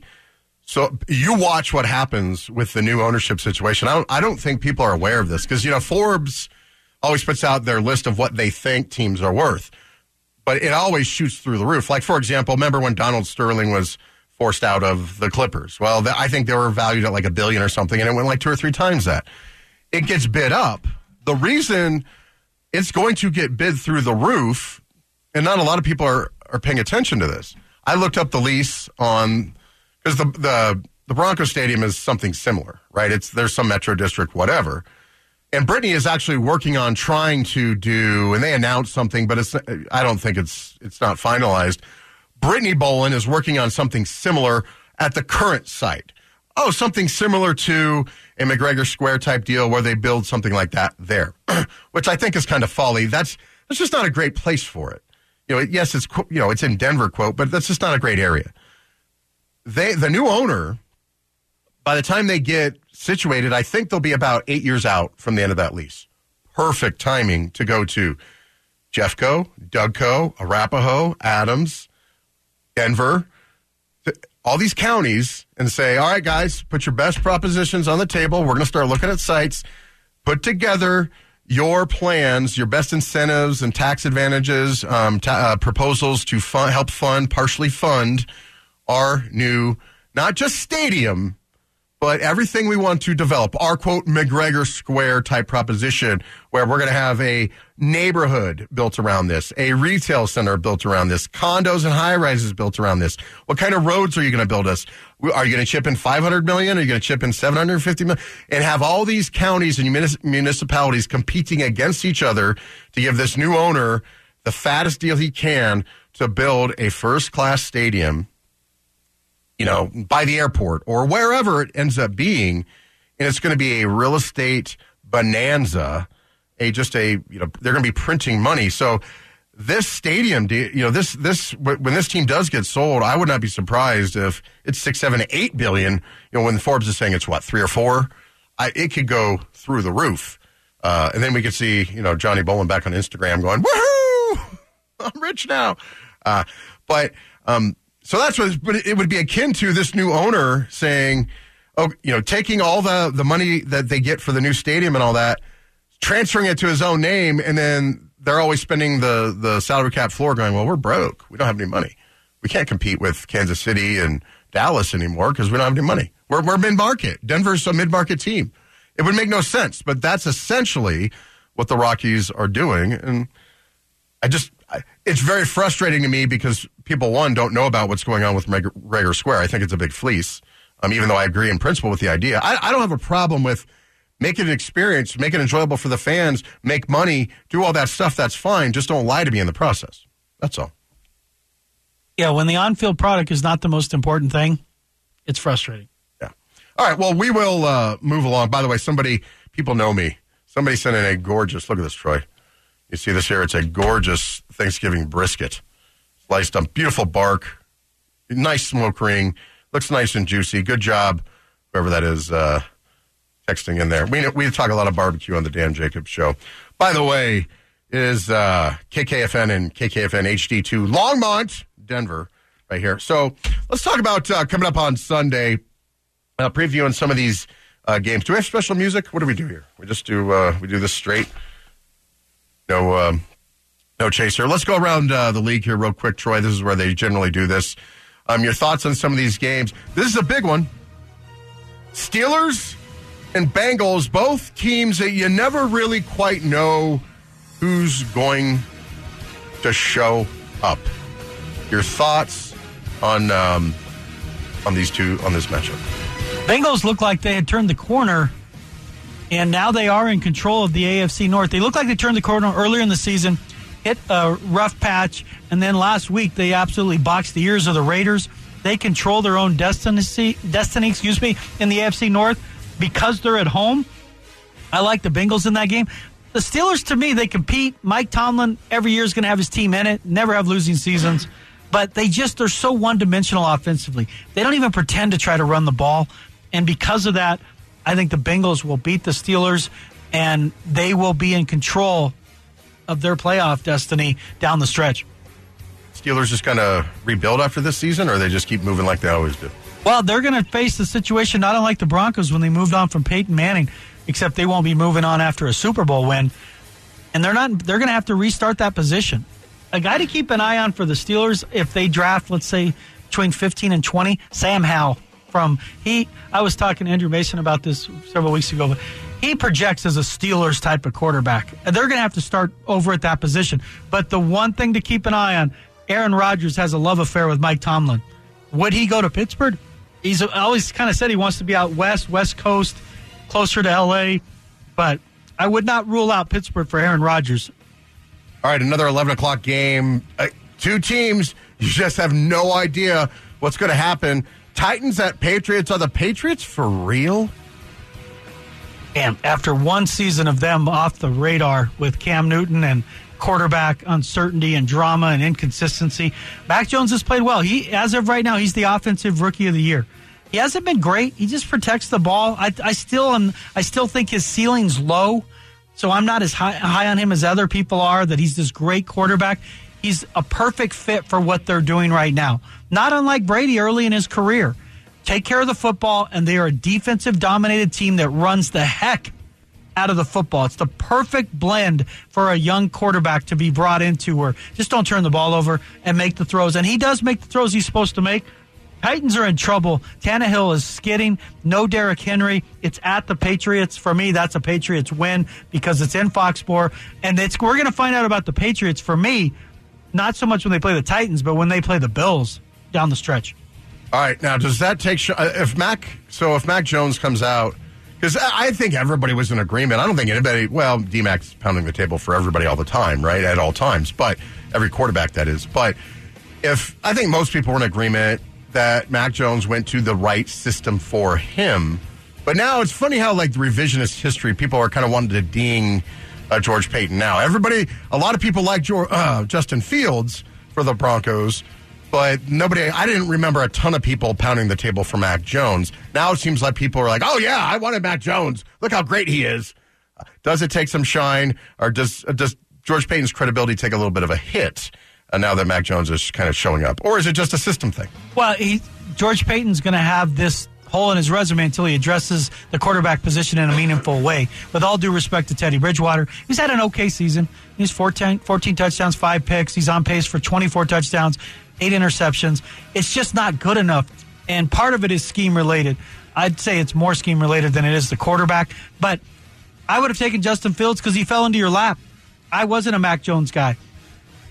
So you watch what happens with the new ownership situation. I don't, I don't think people are aware of this because, you know, Forbes always puts out their list of what they think teams are worth, but it always shoots through the roof. Like, for example, remember when Donald Sterling was forced out of the Clippers? Well, th- I think they were valued at like a billion or something, and it went like two or three times that. It gets bid up. The reason it's going to get bid through the roof, and not a lot of people are, are paying attention to this. I looked up the lease on... Because the, the the Broncos Stadium is something similar, right? It's there's some Metro District, whatever. And Brittany is actually working on trying to do, and they announced something, but it's I don't think it's it's not finalized. Brittany Bolin is working on something similar at the current site. Oh, something similar to a McGregor Square type deal where they build something like that there, which I think is kind of folly. That's that's just not a great place for it. You know, yes, it's you know it's in Denver, quote, but that's just not a great area. They, the new owner, by the time they get situated, I think they'll be about eight years out from the end of that lease. Perfect timing to go to Jeffco, Dougco, Arapahoe, Adams, Denver, all these counties, and say, all right, guys, put your best propositions on the table. We're going to start looking at sites. Put together your plans, your best incentives and tax advantages, um, ta- uh, proposals to fund, help fund, partially fund our new, not just stadium, but everything we want to develop. Our, quote, McGregor Square type proposition, where we're going to have a neighborhood built around this, a retail center built around this, condos and high-rises built around this. What kind of roads are you going to build us? Are you going to chip in five hundred million dollars? Are you going to chip in seven hundred fifty million dollars? And have all these counties and munis- municipalities competing against each other to give this new owner the fattest deal he can to build a first-class stadium, you know, by the airport or wherever it ends up being, and it's going to be a real estate bonanza, a just a, you know, they're going to be printing money. So this stadium, you know, this, this, when this team does get sold, I would not be surprised if it's six, seven, eight billion, you know, when Forbes is saying it's what, three or four, I, it could go through the roof. Uh, and then we could see, you know, Johnny Bolin back on Instagram going, woohoo, I'm rich now. Uh, but, um, So that's what but it would be akin to this new owner saying, oh, you know, taking all the, the money that they get for the new stadium and all that, transferring it to his own name, and then they're always spending the, the salary cap floor going, well, we're broke. We don't have any money. We can't compete with Kansas City and Dallas anymore because we don't have any money. We're, we're mid-market. Denver's a mid-market team. It would make no sense, but that's essentially what the Rockies are doing. And I just, I, it's very frustrating to me because people, one, don't know about what's going on with Rager Square. I think it's a big fleece, um, even though I agree in principle with the idea. I, I don't have a problem with make it an experience, make it enjoyable for the fans, make money, do all that stuff. That's fine. Just don't lie to me in the process. That's all. Yeah, when the on-field product is not the most important thing, it's frustrating. Yeah. All right, well, we will uh, move along. By the way, somebody, people know me. Somebody sent in a gorgeous, look at this, Troy. You see this here? It's a gorgeous Thanksgiving brisket. Sliced up, beautiful bark, nice smoke ring, looks nice and juicy. Good job, whoever that is, uh, texting in there. We we talk a lot of barbecue on the Dan Jacobs Show. By the way, it is uh, K K F N and K K F N H D two, Longmont, Denver, right here. So let's talk about uh, coming up on Sunday, uh, previewing some of these uh, games. Do we have special music? What do we do here? We just do uh, we do this straight. No, um, no chaser. Let's go around uh, the league here real quick, Troy. This is where they generally do this. Um, your thoughts on some of these games? This is a big one. Steelers and Bengals, both teams that you never really quite know who's going to show up. Your thoughts on um, on these two on this matchup? Bengals look like they had turned the corner, and now they are in control of the A F C North. They look like they turned the corner earlier in the season, hit a rough patch, and then last week they absolutely boxed the ears of the Raiders. They control their own destiny, destiny, excuse me, in the A F C North because they're at home. I like the Bengals in that game. The Steelers, to me, they compete. Mike Tomlin every year is going to have his team in it, never have losing seasons. But they just, they're so one-dimensional offensively. They don't even pretend to try to run the ball. And because of that, I think the Bengals will beat the Steelers, and they will be in control of their playoff destiny down the stretch. Steelers just kind of rebuild after this season, or they just keep moving like they always do? Well, they're going to face the situation not unlike the Broncos when they moved on from Peyton Manning, except they won't be moving on after a Super Bowl win. And they're not. They're going to have to restart that position. A guy to keep an eye on for the Steelers if they draft, let's say, between fifteen and twenty, Sam Howell. From he, I was talking to Andrew Mason about this several weeks ago, but he projects as a Steelers type of quarterback. And they're going to have to start over at that position. But the one thing to keep an eye on, Aaron Rodgers has a love affair with Mike Tomlin. Would he go to Pittsburgh? He's always kind of said he wants to be out west, West Coast, closer to L A. But I would not rule out Pittsburgh for Aaron Rodgers. All right, another eleven o'clock game. Uh, two teams, you just have no idea what's going to happen. Titans at Patriots. Are the Patriots for real? And after one season of them off the radar with Cam Newton and quarterback uncertainty and drama and inconsistency, Mac Jones has played well. He, as of right now, he's the offensive rookie of the year. He hasn't been great. He just protects the ball. I, I still am. I still think his ceiling's low, so I'm not as high, high on him as other people are. That he's this great quarterback. He's a perfect fit for what they're doing right now. Not unlike Brady early in his career. Take care of the football, and they are a defensive-dominated team that runs the heck out of the football. It's the perfect blend for a young quarterback to be brought into where just don't turn the ball over and make the throws. And he does make the throws he's supposed to make. Titans are in trouble. Tannehill is skidding. No Derrick Henry. It's at the Patriots. For me, that's a Patriots win because it's in Foxborough. And it's we're going to find out about the Patriots, for me, not so much when they play the Titans, but when they play the Bills down the stretch. All right, now does that take if Mac? So if Mac Jones comes out, because I think everybody was in agreement. I don't think anybody. Well, D-Mac's pounding the table for everybody all the time, right? At all times, but every quarterback that is. But if I think most people were in agreement that Mac Jones went to the right system for him, but now it's funny how like the revisionist history people are kind of wanting to ding uh, George Payton. Now everybody, a lot of people like George, uh, Justin Fields for the Broncos. But nobody, I didn't remember a ton of people pounding the table for Mac Jones. Now it seems like people are like, oh, yeah, I wanted Mac Jones. Look how great he is. Does it take some shine, or does does George Payton's credibility take a little bit of a hit uh, now that Mac Jones is kind of showing up? Or is it just a system thing? Well, he, George Payton's going to have this hole in his resume until he addresses the quarterback position in a meaningful way. With all due respect to Teddy Bridgewater, he's had an okay season. He's fourteen, fourteen touchdowns, five picks. He's on pace for twenty-four touchdowns. Eight interceptions. It's just not good enough. And part of it is scheme related. I'd say it's more scheme related than it is the quarterback. But I would have taken Justin Fields because he fell into your lap. I wasn't a Mac Jones guy.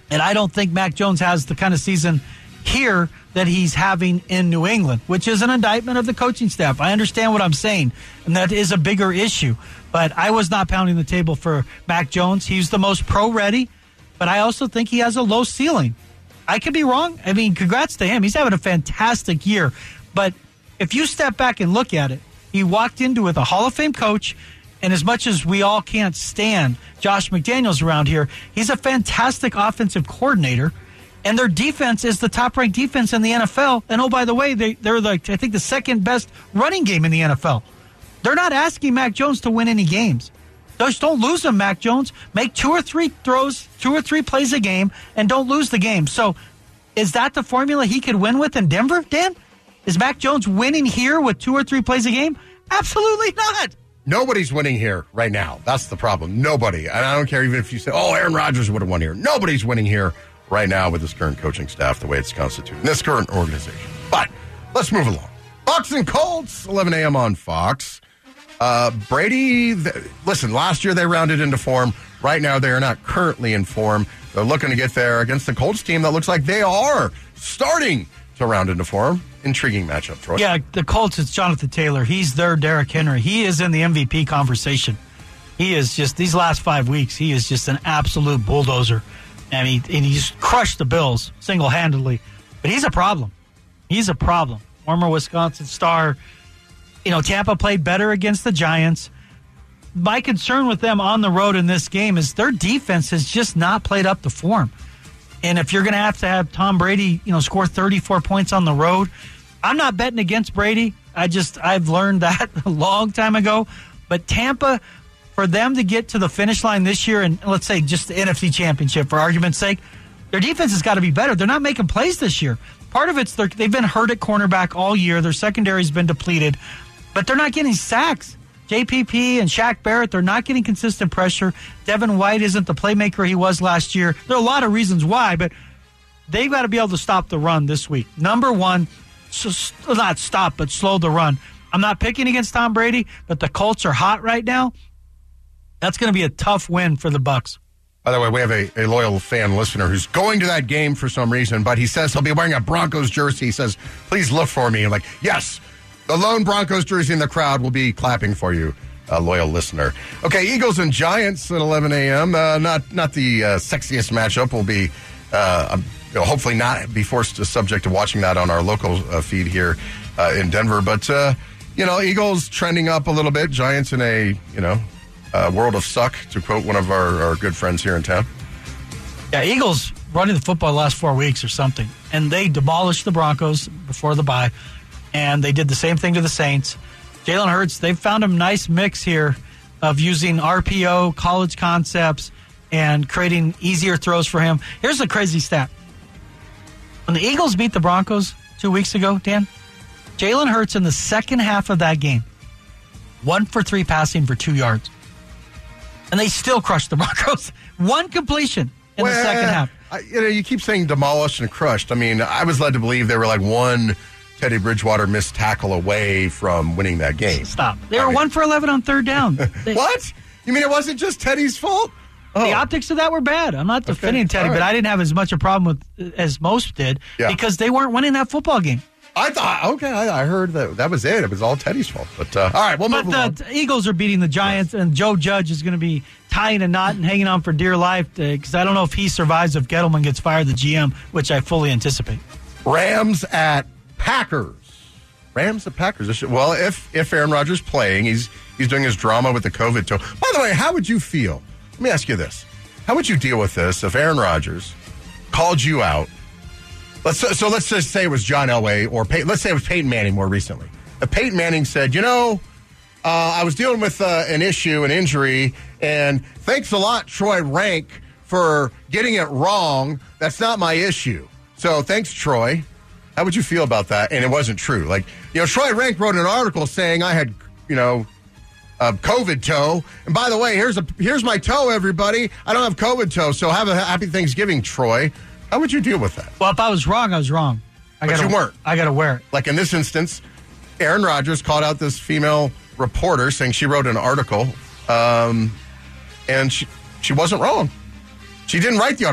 And I don't think Mac Jones has the kind of season here that he's having in New England, which is an indictment of the coaching staff. I understand what I'm saying, and that is a bigger issue. But I was not pounding the table for Mac Jones. He's the most pro-ready, but I also think he has a low ceiling. I could be wrong. I mean, congrats to him. He's having a fantastic year. But if you step back and look at it, he walked into with a Hall of Fame coach, and as much as we all can't stand Josh McDaniels around here, he's a fantastic offensive coordinator, and their defense is the top-ranked defense in the N F L. And, oh, by the way, they, they're, like I think, the second-best running game in the N F L. They're not asking Mac Jones to win any games. Just don't lose them, Mac Jones. Make two or three throws, two or three plays a game, and don't lose the game. So is that the formula he could win with in Denver, Dan? Is Mac Jones winning here with two or three plays a game? Absolutely not. Nobody's winning here right now. That's the problem. Nobody. And I don't care even if you say, oh, Aaron Rodgers would have won here. Nobody's winning here right now with this current coaching staff, the way it's constituted, in this current organization. But let's move along. Bucks and Colts, eleven a.m. on Fox. Uh, Brady, th- listen, last year they rounded into form. Right now they are not currently in form. They're looking to get there against the Colts team that looks like they are starting to round into form. Intriguing matchup, Troy. Yeah, the Colts, it's Jonathan Taylor. He's their Derrick Henry. He is in the M V P conversation. He is just, these last five weeks, he is just an absolute bulldozer. And, he, and he's crushed the Bills single-handedly. But he's a problem. He's a problem. Former Wisconsin star. You know, Tampa played better against the Giants. My concern with them on the road in this game is their defense has just not played up to form. And if you're going to have to have Tom Brady, you know, score thirty-four points on the road, I'm not betting against Brady. I just, I've learned that a long time ago. But Tampa, for them to get to the finish line this year, and let's say just the N F C Championship for argument's sake, their defense has got to be better. They're not making plays this year. Part of it's they've been hurt at cornerback all year. Their secondary's been depleted. But they're not getting sacks. J P P and Shaq Barrett, they're not getting consistent pressure. Devin White isn't the playmaker he was last year. There are a lot of reasons why, but they've got to be able to stop the run this week. Number one, so, not stop, but slow the run. I'm not picking against Tom Brady, but the Colts are hot right now. That's going to be a tough win for the Bucs. By the way, we have a, a loyal fan listener who's going to that game for some reason, but he says he'll be wearing a Broncos jersey. He says, please look for me. I'm like, yes. The lone Broncos jersey in the crowd will be clapping for you, a loyal listener. Okay, Eagles and Giants at eleven a.m. Uh, not not the uh, sexiest matchup. We'll be uh, you know, hopefully not be forced to subject to watching that on our local uh, feed here uh, in Denver. But uh, you know, Eagles trending up a little bit. Giants in a you know uh, world of suck, to quote one of our, our good friends here in town. Yeah, Eagles running the football the last four weeks or something, and they demolished the Broncos before the bye. And they did the same thing to the Saints. Jalen Hurts, they've found a nice mix here of using R P O, college concepts, and creating easier throws for him. Here's a crazy stat. When the Eagles beat the Broncos two weeks ago, Dan, Jalen Hurts in the second half of that game, one for three passing for two yards. And they still crushed the Broncos. One completion in well, the second half. I, you know, you keep saying demolished and crushed. I mean, I was led to believe they were like one Teddy Bridgewater missed tackle away from winning that game. Stop. They I were mean, one for eleven on third down. They, what? You mean it wasn't just Teddy's fault? Oh. The optics of that were bad. I'm not defending okay. Teddy, right. But I didn't have as much a problem with as most did yeah. because they weren't winning that football game. I thought, okay, I, I heard that that was it. It was all Teddy's fault. But uh, all right, we'll move but along. the Eagles are beating the Giants, yes. and Joe Judge is going to be tying a knot and hanging on for dear life because I don't know if he survives if Gettleman gets fired, the G M, which I fully anticipate. Rams at Packers. Rams at Packers. Well, if if Aaron Rodgers playing, he's he's doing his drama with the COVID toe. By the way, how would you feel? Let me ask you this: how would you deal with this if Aaron Rodgers called you out? Let's so let's just say it was John Elway or Pey- let's say it was Peyton Manning more recently. If Peyton Manning said, you know, uh, I was dealing with uh, an issue, an injury, and thanks a lot, Troy Rank, for getting it wrong. That's not my issue. So thanks, Troy. How would you feel about that? And it wasn't true. Like, you know, Troy Rank wrote an article saying I had, you know, a COVID toe. And by the way, here's a here's my toe, everybody. I don't have COVID toe, so have a happy Thanksgiving, Troy. How would you deal with that? Well, if I was wrong, I was wrong. I but gotta, you weren't. I got to wear it. Like in this instance, Aaron Rodgers called out this female reporter saying she wrote an article, um, and she she wasn't wrong. She didn't write the article.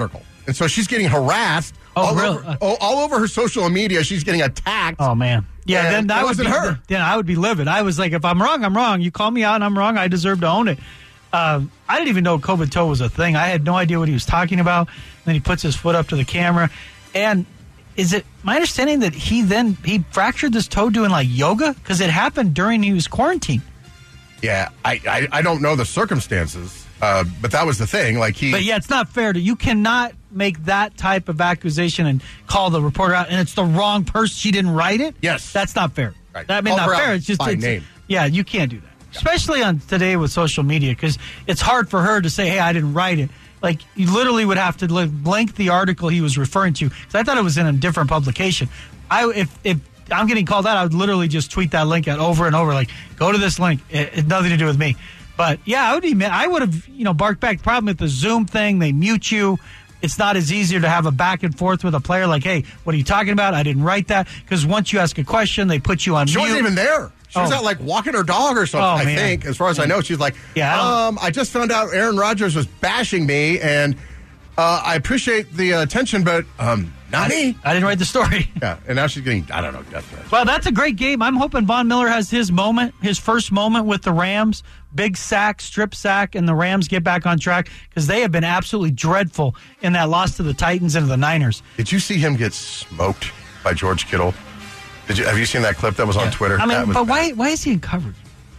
And so she's getting harassed. Oh, all really? Over, all, all over her social media, she's getting attacked. Oh, man. Yeah, then that would be her. Then I would be livid. I was like, if I'm wrong, I'm wrong. You call me out and I'm wrong. I deserve to own it. Um, I didn't even know COVID toe was a thing. I had no idea what he was talking about. And then he puts his foot up to the camera. And is it my understanding that he then he fractured this toe doing like yoga? Because it happened during he was quarantined. Yeah, I, I, I don't know the circumstances, uh, but that was the thing. Like he, But yeah, it's not fair. To You cannot make that type of accusation and call the reporter out, and it's the wrong person. She didn't write it? Yes. That's not fair. Right. I mean, Call her not out fair. It's just by it's, name. Yeah, you can't do that. Yeah. Especially on today with social media, because it's hard for her to say, hey, I didn't write it. Like, you literally would have to link the article he was referring to, because I thought it was in a different publication. I If if I'm getting called out, I would literally just tweet that link out over and over, like, go to this link. It, it nothing to do with me. But, yeah, I would be, I would have, you know, barked back. The problem with the Zoom thing, they mute you. It's not as easier to have a back and forth with a player like, hey, what are you talking about? I didn't write that. Because once you ask a question, they put you on She mute. wasn't even there. She was Oh. out, like, walking her dog or something, Oh, I man. think. As far as I know, she's like, Yeah, I um, I just found out Aaron Rodgers was bashing me, and uh, I appreciate the uh, attention, but um, not me. I didn't write the story. Yeah, and now she's getting, I don't know, death threats. Well, that's a great game. I'm hoping Von Miller has his moment, his first moment with the Rams. Big sack, strip sack, and the Rams get back on track, because they have been absolutely dreadful in that loss to the Titans and the Niners. Did you see him get smoked by George Kittle? Did you? Have you seen that clip that was on Twitter? I mean, That was but bad. why Why is he in coverage?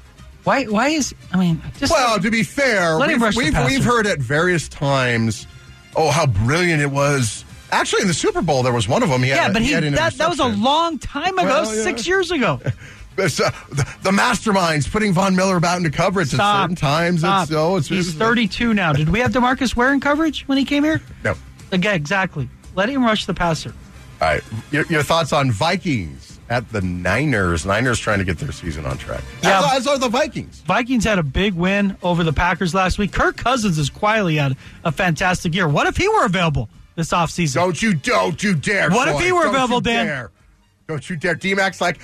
Why Why is, I mean, just. Well, to be fair, Let him we've, rush the we've, passer. we've heard at various times, oh, how brilliant it was. Actually, in the Super Bowl, there was one of them. He had, yeah, but he he, had an that, that was a interception. long time ago, Well, yeah. six years ago. It's, uh, the, the masterminds putting Von Miller about into coverage Stop. at certain times. Stop. It's, oh, it's, He's it's, thirty-two now. Did we have DeMarcus Ware in coverage when he came here? No. Again, exactly. Let him rush the passer. All right. Your, your thoughts on Vikings at the Niners? Niners trying to get their season on track. Yeah. As, as are the Vikings. Vikings had a big win over the Packers last week. Kirk Cousins has quietly had a fantastic year. What if he were available this offseason? Don't you, don't you dare. What if Troy. he were Don't available, you Dan? Dare. Don't you dare. D-Mac's like,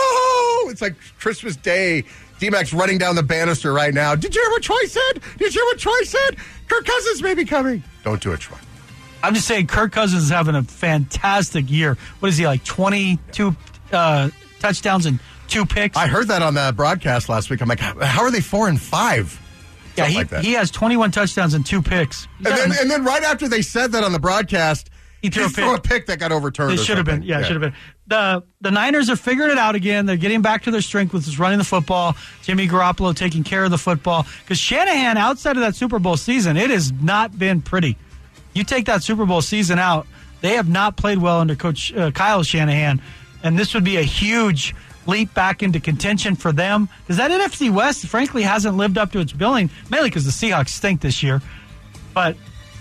oh, it's like Christmas Day. D-Mac's running down the banister right now. Did you hear what Troy said? Did you hear what Troy said? Kirk Cousins may be coming. Don't do it, Troy. I'm just saying Kirk Cousins is having a fantastic year. What is he, like twenty-two uh, touchdowns and two picks? I heard that on the broadcast last week. I'm like, how are they four and five? yeah, Something he, like that. he has twenty-one touchdowns and two picks. And then, and then right after they said that on the broadcast, He threw a threw a pick. pick that got overturned. It or should have been. something. Yeah, it should have been. The the Niners are figuring it out again. They're getting back to their strength with just running the football. Jimmy Garoppolo taking care of the football. Because Shanahan, outside of that Super Bowl season, it has not been pretty. You take that Super Bowl season out, they have not played well under Coach uh, Kyle Shanahan. And this would be a huge leap back into contention for them. Because that N F C West, frankly, hasn't lived up to its billing, mainly because the Seahawks stink this year. But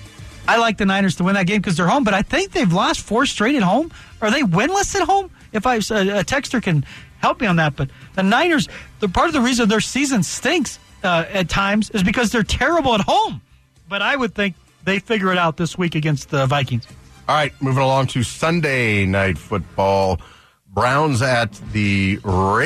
I like the Niners to win that game because they're home, but I think they've lost four straight at home. Are they winless at home? If I a, a texter can help me on that, but the Niners, the part of the reason their season stinks uh, at times is because they're terrible at home. But I would think they figure it out this week against the Vikings. All right, moving along to Sunday Night Football. Browns at the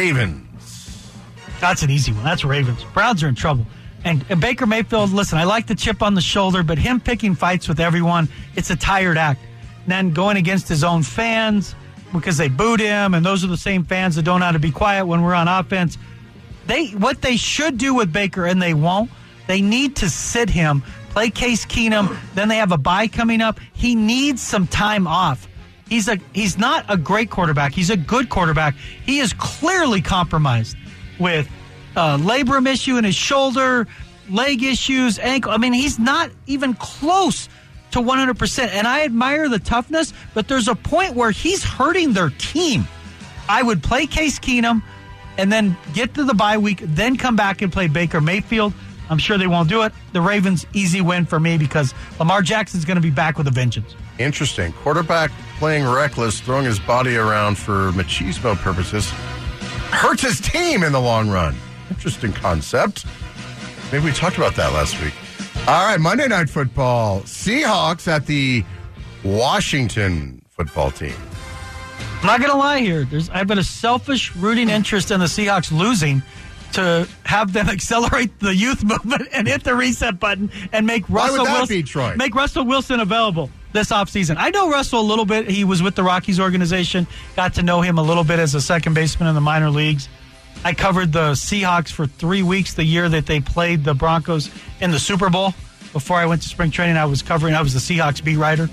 Ravens. That's an easy one. That's Ravens. Browns are in trouble. And, and Baker Mayfield, listen, I like the chip on the shoulder, but him picking fights with everyone, it's a tired act. And then going against his own fans because they booed him, and those are the same fans that don't know how to be quiet when we're on offense. They what they should do with Baker, and they won't, they need to sit him, play Case Keenum, then they have a bye coming up. He needs some time off. He's a he's not a great quarterback. He's a good quarterback. He is clearly compromised with uh, labrum issue in his shoulder, leg issues, ankle. I mean, he's not even close to one hundred percent. And I admire the toughness, but there's a point where he's hurting their team. I would play Case Keenum and then get to the bye week, then come back and play Baker Mayfield. I'm sure they won't do it. The Ravens, easy win for me because Lamar Jackson's going to be back with a vengeance. Interesting. Quarterback playing reckless, throwing his body around for machismo purposes. Hurts his team in the long run. Interesting concept. Maybe we talked about that last week. All right, Monday Night Football. Seahawks at the Washington football team. I'm not going to lie here. There's, I've got a selfish rooting interest in the Seahawks losing to have them accelerate the youth movement and hit the reset button and make Why Russell would that Wilson be, Troy? make Russell Wilson available. this offseason. I know Russell a little bit. He was with the Rockies organization. Got to know him a little bit as a second baseman in the minor leagues. I covered the Seahawks for three weeks the year that they played the Broncos in the Super Bowl. Before I went to spring training, I was covering, I was the Seahawks beat writer.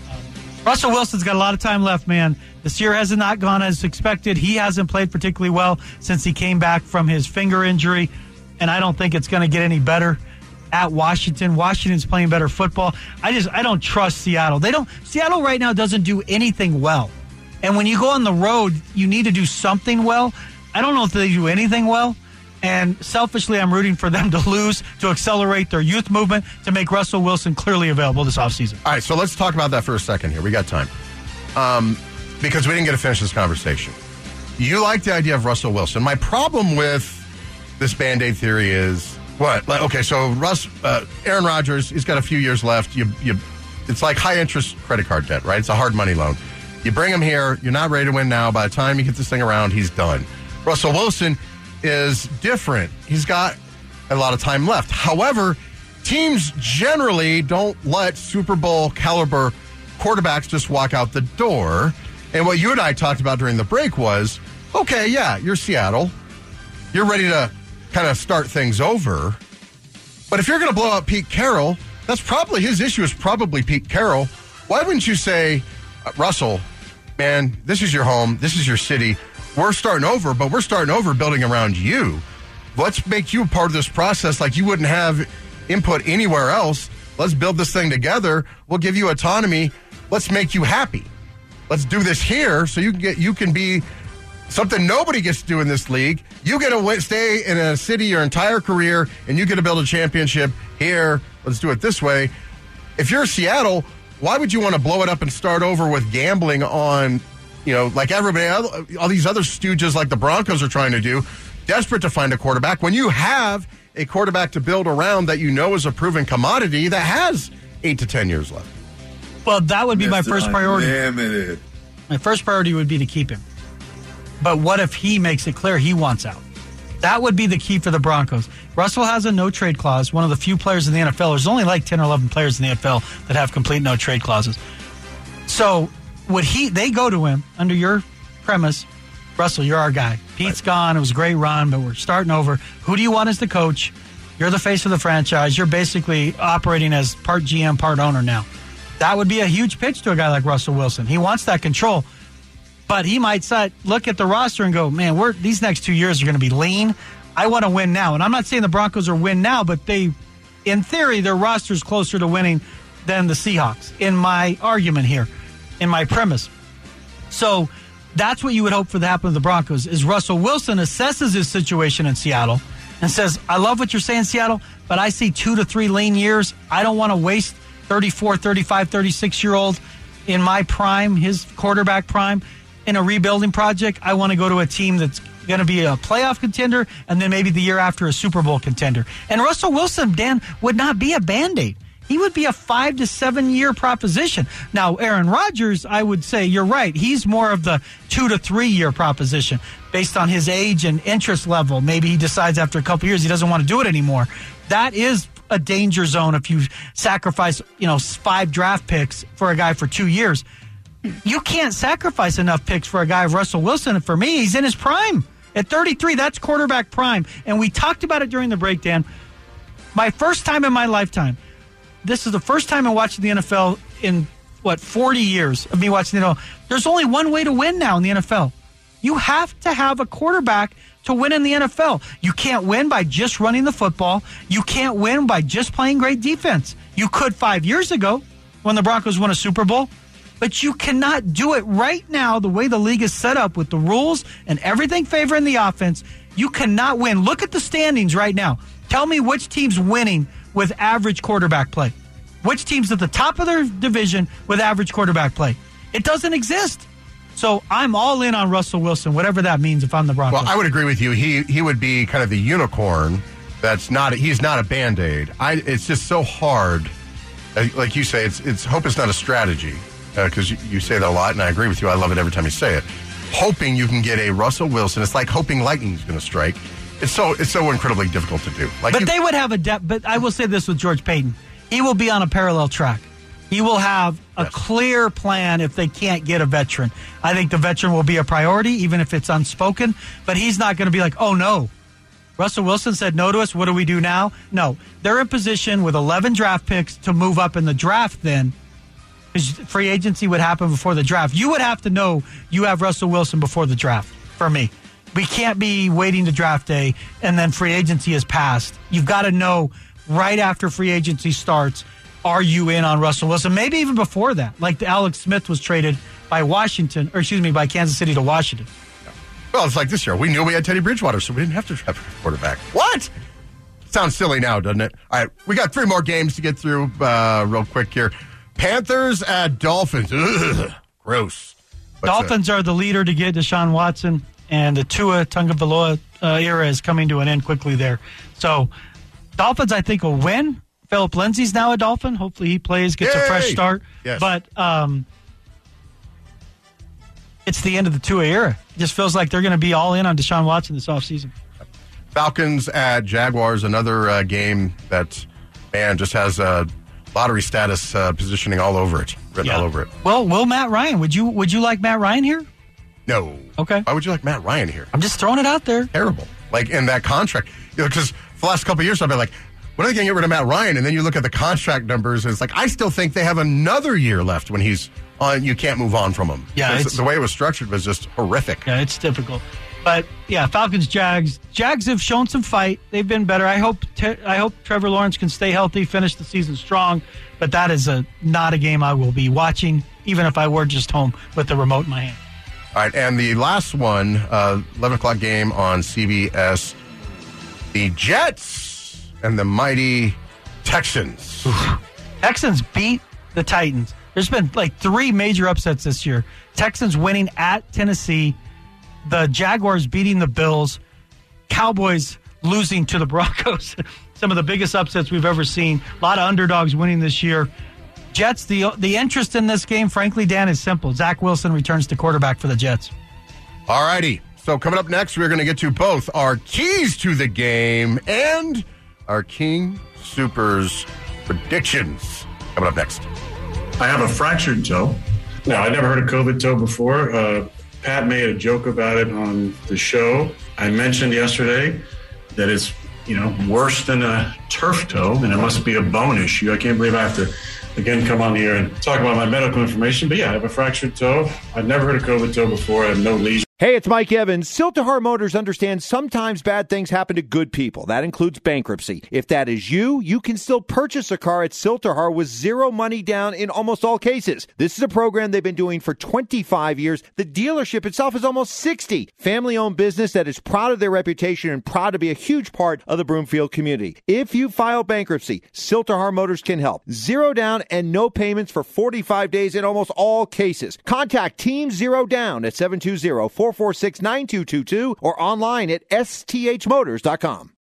Russell Wilson's got a lot of time left, man. This year has not gone as expected. He hasn't played particularly well since he came back from his finger injury, and I don't think it's going to get any better at Washington. Washington's playing better football. I just I don't trust Seattle. They don't. Seattle right now doesn't do anything well, and when you go on the road, you need to do something well. I don't know if they do anything well. And selfishly, I'm rooting for them to lose to accelerate their youth movement to make Russell Wilson clearly available this offseason. All right, so let's talk about that for a second here. We got time. Um, because we didn't get to finish this conversation. You like the idea of Russell Wilson. My problem with this Band-Aid theory is, what? Like, okay, so Russ, uh, Aaron Rodgers, he's got a few years left. You, you, It's like high-interest credit card debt, right? It's a hard money loan. You bring him here, you're not ready to win now. By the time you get this thing around, he's done. Russell Wilson is different. He's got a lot of time left. However, teams generally don't let Super Bowl caliber quarterbacks just walk out the door. And what you and I talked about during the break was, okay, yeah, you're Seattle. You're ready to kind of start things over. But if you're going to blow out Pete Carroll, that's probably his issue is probably Pete Carroll. Why wouldn't you say, Russell, man, this is your home. This is your city. We're starting over, but we're starting over building around you. Let's make you a part of this process like you wouldn't have input anywhere else. Let's build this thing together. We'll give you autonomy. Let's make you happy. Let's do this here so you can get you can be something nobody gets to do in this league. You get to stay in a city your entire career, and you get to build a championship here. Let's do it this way. If you're Seattle, why would you want to blow it up and start over with gambling on, you know, like everybody, all these other stooges like the Broncos are trying to do, desperate to find a quarterback, when you have a quarterback to build around that you know is a proven commodity that has eight to ten years left? Well, that would be my Mister first priority. Unlimited. My first priority would be to keep him. But what if he makes it clear he wants out? That would be the key for the Broncos. Russell has a no-trade clause, one of the few players in the N F L. There's only like ten or eleven players in the N F L that have complete no-trade clauses. So would he? They go to him under your premise, Russell, you're our guy. Pete's right. gone. It was a great run, but we're starting over. Who do you want as the coach? You're the face of the franchise. You're basically operating as part G M, part owner now. That would be a huge pitch to a guy like Russell Wilson. He wants that control. But he might say, look at the roster and go, man, we're these next two years are going to be lean. I want to win now. And I'm not saying the Broncos are win now, but they, in theory, their roster's closer to winning than the Seahawks, in my argument here, in my premise. So that's what you would hope for to happen to the Broncos, is Russell Wilson assesses his situation in Seattle and says, I love what you're saying, Seattle, but I see two to three lean years. I don't want to waste thirty-four, thirty-five, thirty-six-year-old in my prime, his quarterback prime, in a rebuilding project. I want to go to a team that's going to be a playoff contender and then maybe the year after a Super Bowl contender. And Russell Wilson, Dan, would not be a Band-Aid. He would be a five to seven year proposition. Now, Aaron Rodgers, I would say you're right. He's more of the two to three year proposition based on his age and interest level. Maybe he decides after a couple years he doesn't want to do it anymore. That is a danger zone if you sacrifice, you know, five draft picks for a guy for two years. You can't sacrifice enough picks for a guy of Russell Wilson. And for me, he's in his prime. At thirty-three, that's quarterback prime. And we talked about it during the break, Dan. My first time in my lifetime, this is the first time I'm watching the N F L in, what, forty years of me watching the N F L. There's only one way to win now in the N F L. You have to have a quarterback to win in the N F L. You can't win by just running the football. You can't win by just playing great defense. You could five years ago when the Broncos won a Super Bowl, but you cannot do it right now the way the league is set up with the rules and everything favoring the offense. You cannot win. Look at the standings right now. Tell me which team's winning with average quarterback play. Which team's at the top of their division with average quarterback play? It doesn't exist. So I'm all in on Russell Wilson, whatever that means if I'm the Broncos. Well, I would agree with you. He he would be kind of the unicorn that's not, he's not a Band-Aid. I, it's just so hard. Like you say, it's it's hope is not a strategy. Because uh, you, you say that a lot, and I agree with you. I love it every time you say it. Hoping you can get a Russell Wilson, it's like hoping lightning's going to strike. It's so it's so incredibly difficult to do. Like but you, they would have a depth. But I will say this with George Payton. He will be on a parallel track. He will have a yes. clear plan if they can't get a veteran. I think the veteran will be a priority, even if it's unspoken. But he's not going to be like, oh, no. Russell Wilson said no to us. What do we do now? No. They're in position with eleven draft picks to move up in the draft then. Because free agency would happen before the draft. You would have to know you have Russell Wilson before the draft, for me. We can't be waiting to draft day and then free agency is passed. You've got to know right after free agency starts, are you in on Russell Wilson? Maybe even before that, like the Alex Smith was traded by Washington, or excuse me, by Kansas City to Washington. Well, it's like this year. We knew we had Teddy Bridgewater, so we didn't have to draft a quarterback. What? Sounds silly now, doesn't it? All right, we got three more games to get through uh, real quick here. Panthers at Dolphins. Ugh, gross. What's Dolphins that? Are the leader to get Deshaun Watson, and the Tua Tagovailoa uh, era is coming to an end quickly there. So Dolphins, I think, will win. Philip Lindsay's now a Dolphin. Hopefully he plays, gets Yay! a fresh start. Yes. But um, it's the end of the Tua era. It just feels like they're going to be all in on Deshaun Watson this offseason. Falcons at Jaguars, another uh, game that, man, just has uh, lottery status uh, positioning all over it, written yeah. all over it. Well, will Matt Ryan, would you would you like Matt Ryan here? No. Okay. Why would you like Matt Ryan here? I'm just throwing it out there. Terrible. Like, in that contract. You know, because for the last couple of years, I've been like, when are they going to get rid of Matt Ryan? And then you look at the contract numbers, and it's like, I still think they have another year left when he's on. You can't move on from him. Yeah. The way it was structured was just horrific. Yeah, it's difficult. But, yeah, Falcons, Jags. Jags have shown some fight. They've been better. I hope te- I hope Trevor Lawrence can stay healthy, finish the season strong. But that is a not a game I will be watching, even if I were just home with the remote in my hand. All right, and the last one, uh, eleven o'clock game on C B S, the Jets and the mighty Texans. Texans beat the Titans. There's been like three major upsets this year. Texans winning at Tennessee, the Jaguars beating the Bills, Cowboys losing to the Broncos. Some of the biggest upsets we've ever seen. A lot of underdogs winning this year. Jets, the the interest in this game, frankly, Dan, is simple. Zach Wilson returns to quarterback for the Jets. All righty. So coming up next, we're going to get to both our keys to the game and our King Supers predictions. Coming up next. I have a fractured toe. Now, I never heard of COVID toe before. Uh, Pat made a joke about it on the show. I mentioned yesterday that it's, you know, worse than a turf toe, and it must be a bone issue. I can't believe I have to, again, come on here and talk about my medical information. But, yeah, I have a fractured toe. I've never heard of COVID toe before. I have no lesion. Hey, it's Mike Evans. Siltahar Motors understands sometimes bad things happen to good people. That includes bankruptcy. If that is you, you can still purchase a car at Siltahar with zero money down in almost all cases. This is a program they've been doing for twenty-five years. The dealership itself is almost sixty. Family-owned business that is proud of their reputation and proud to be a huge part of the Broomfield community. If you file bankruptcy, Siltahar Motors can help. Zero down and no payments for forty-five days in almost all cases. Contact Team Zero Down at seven two zero, four four six, nine two two two or online at S T H motors dot com.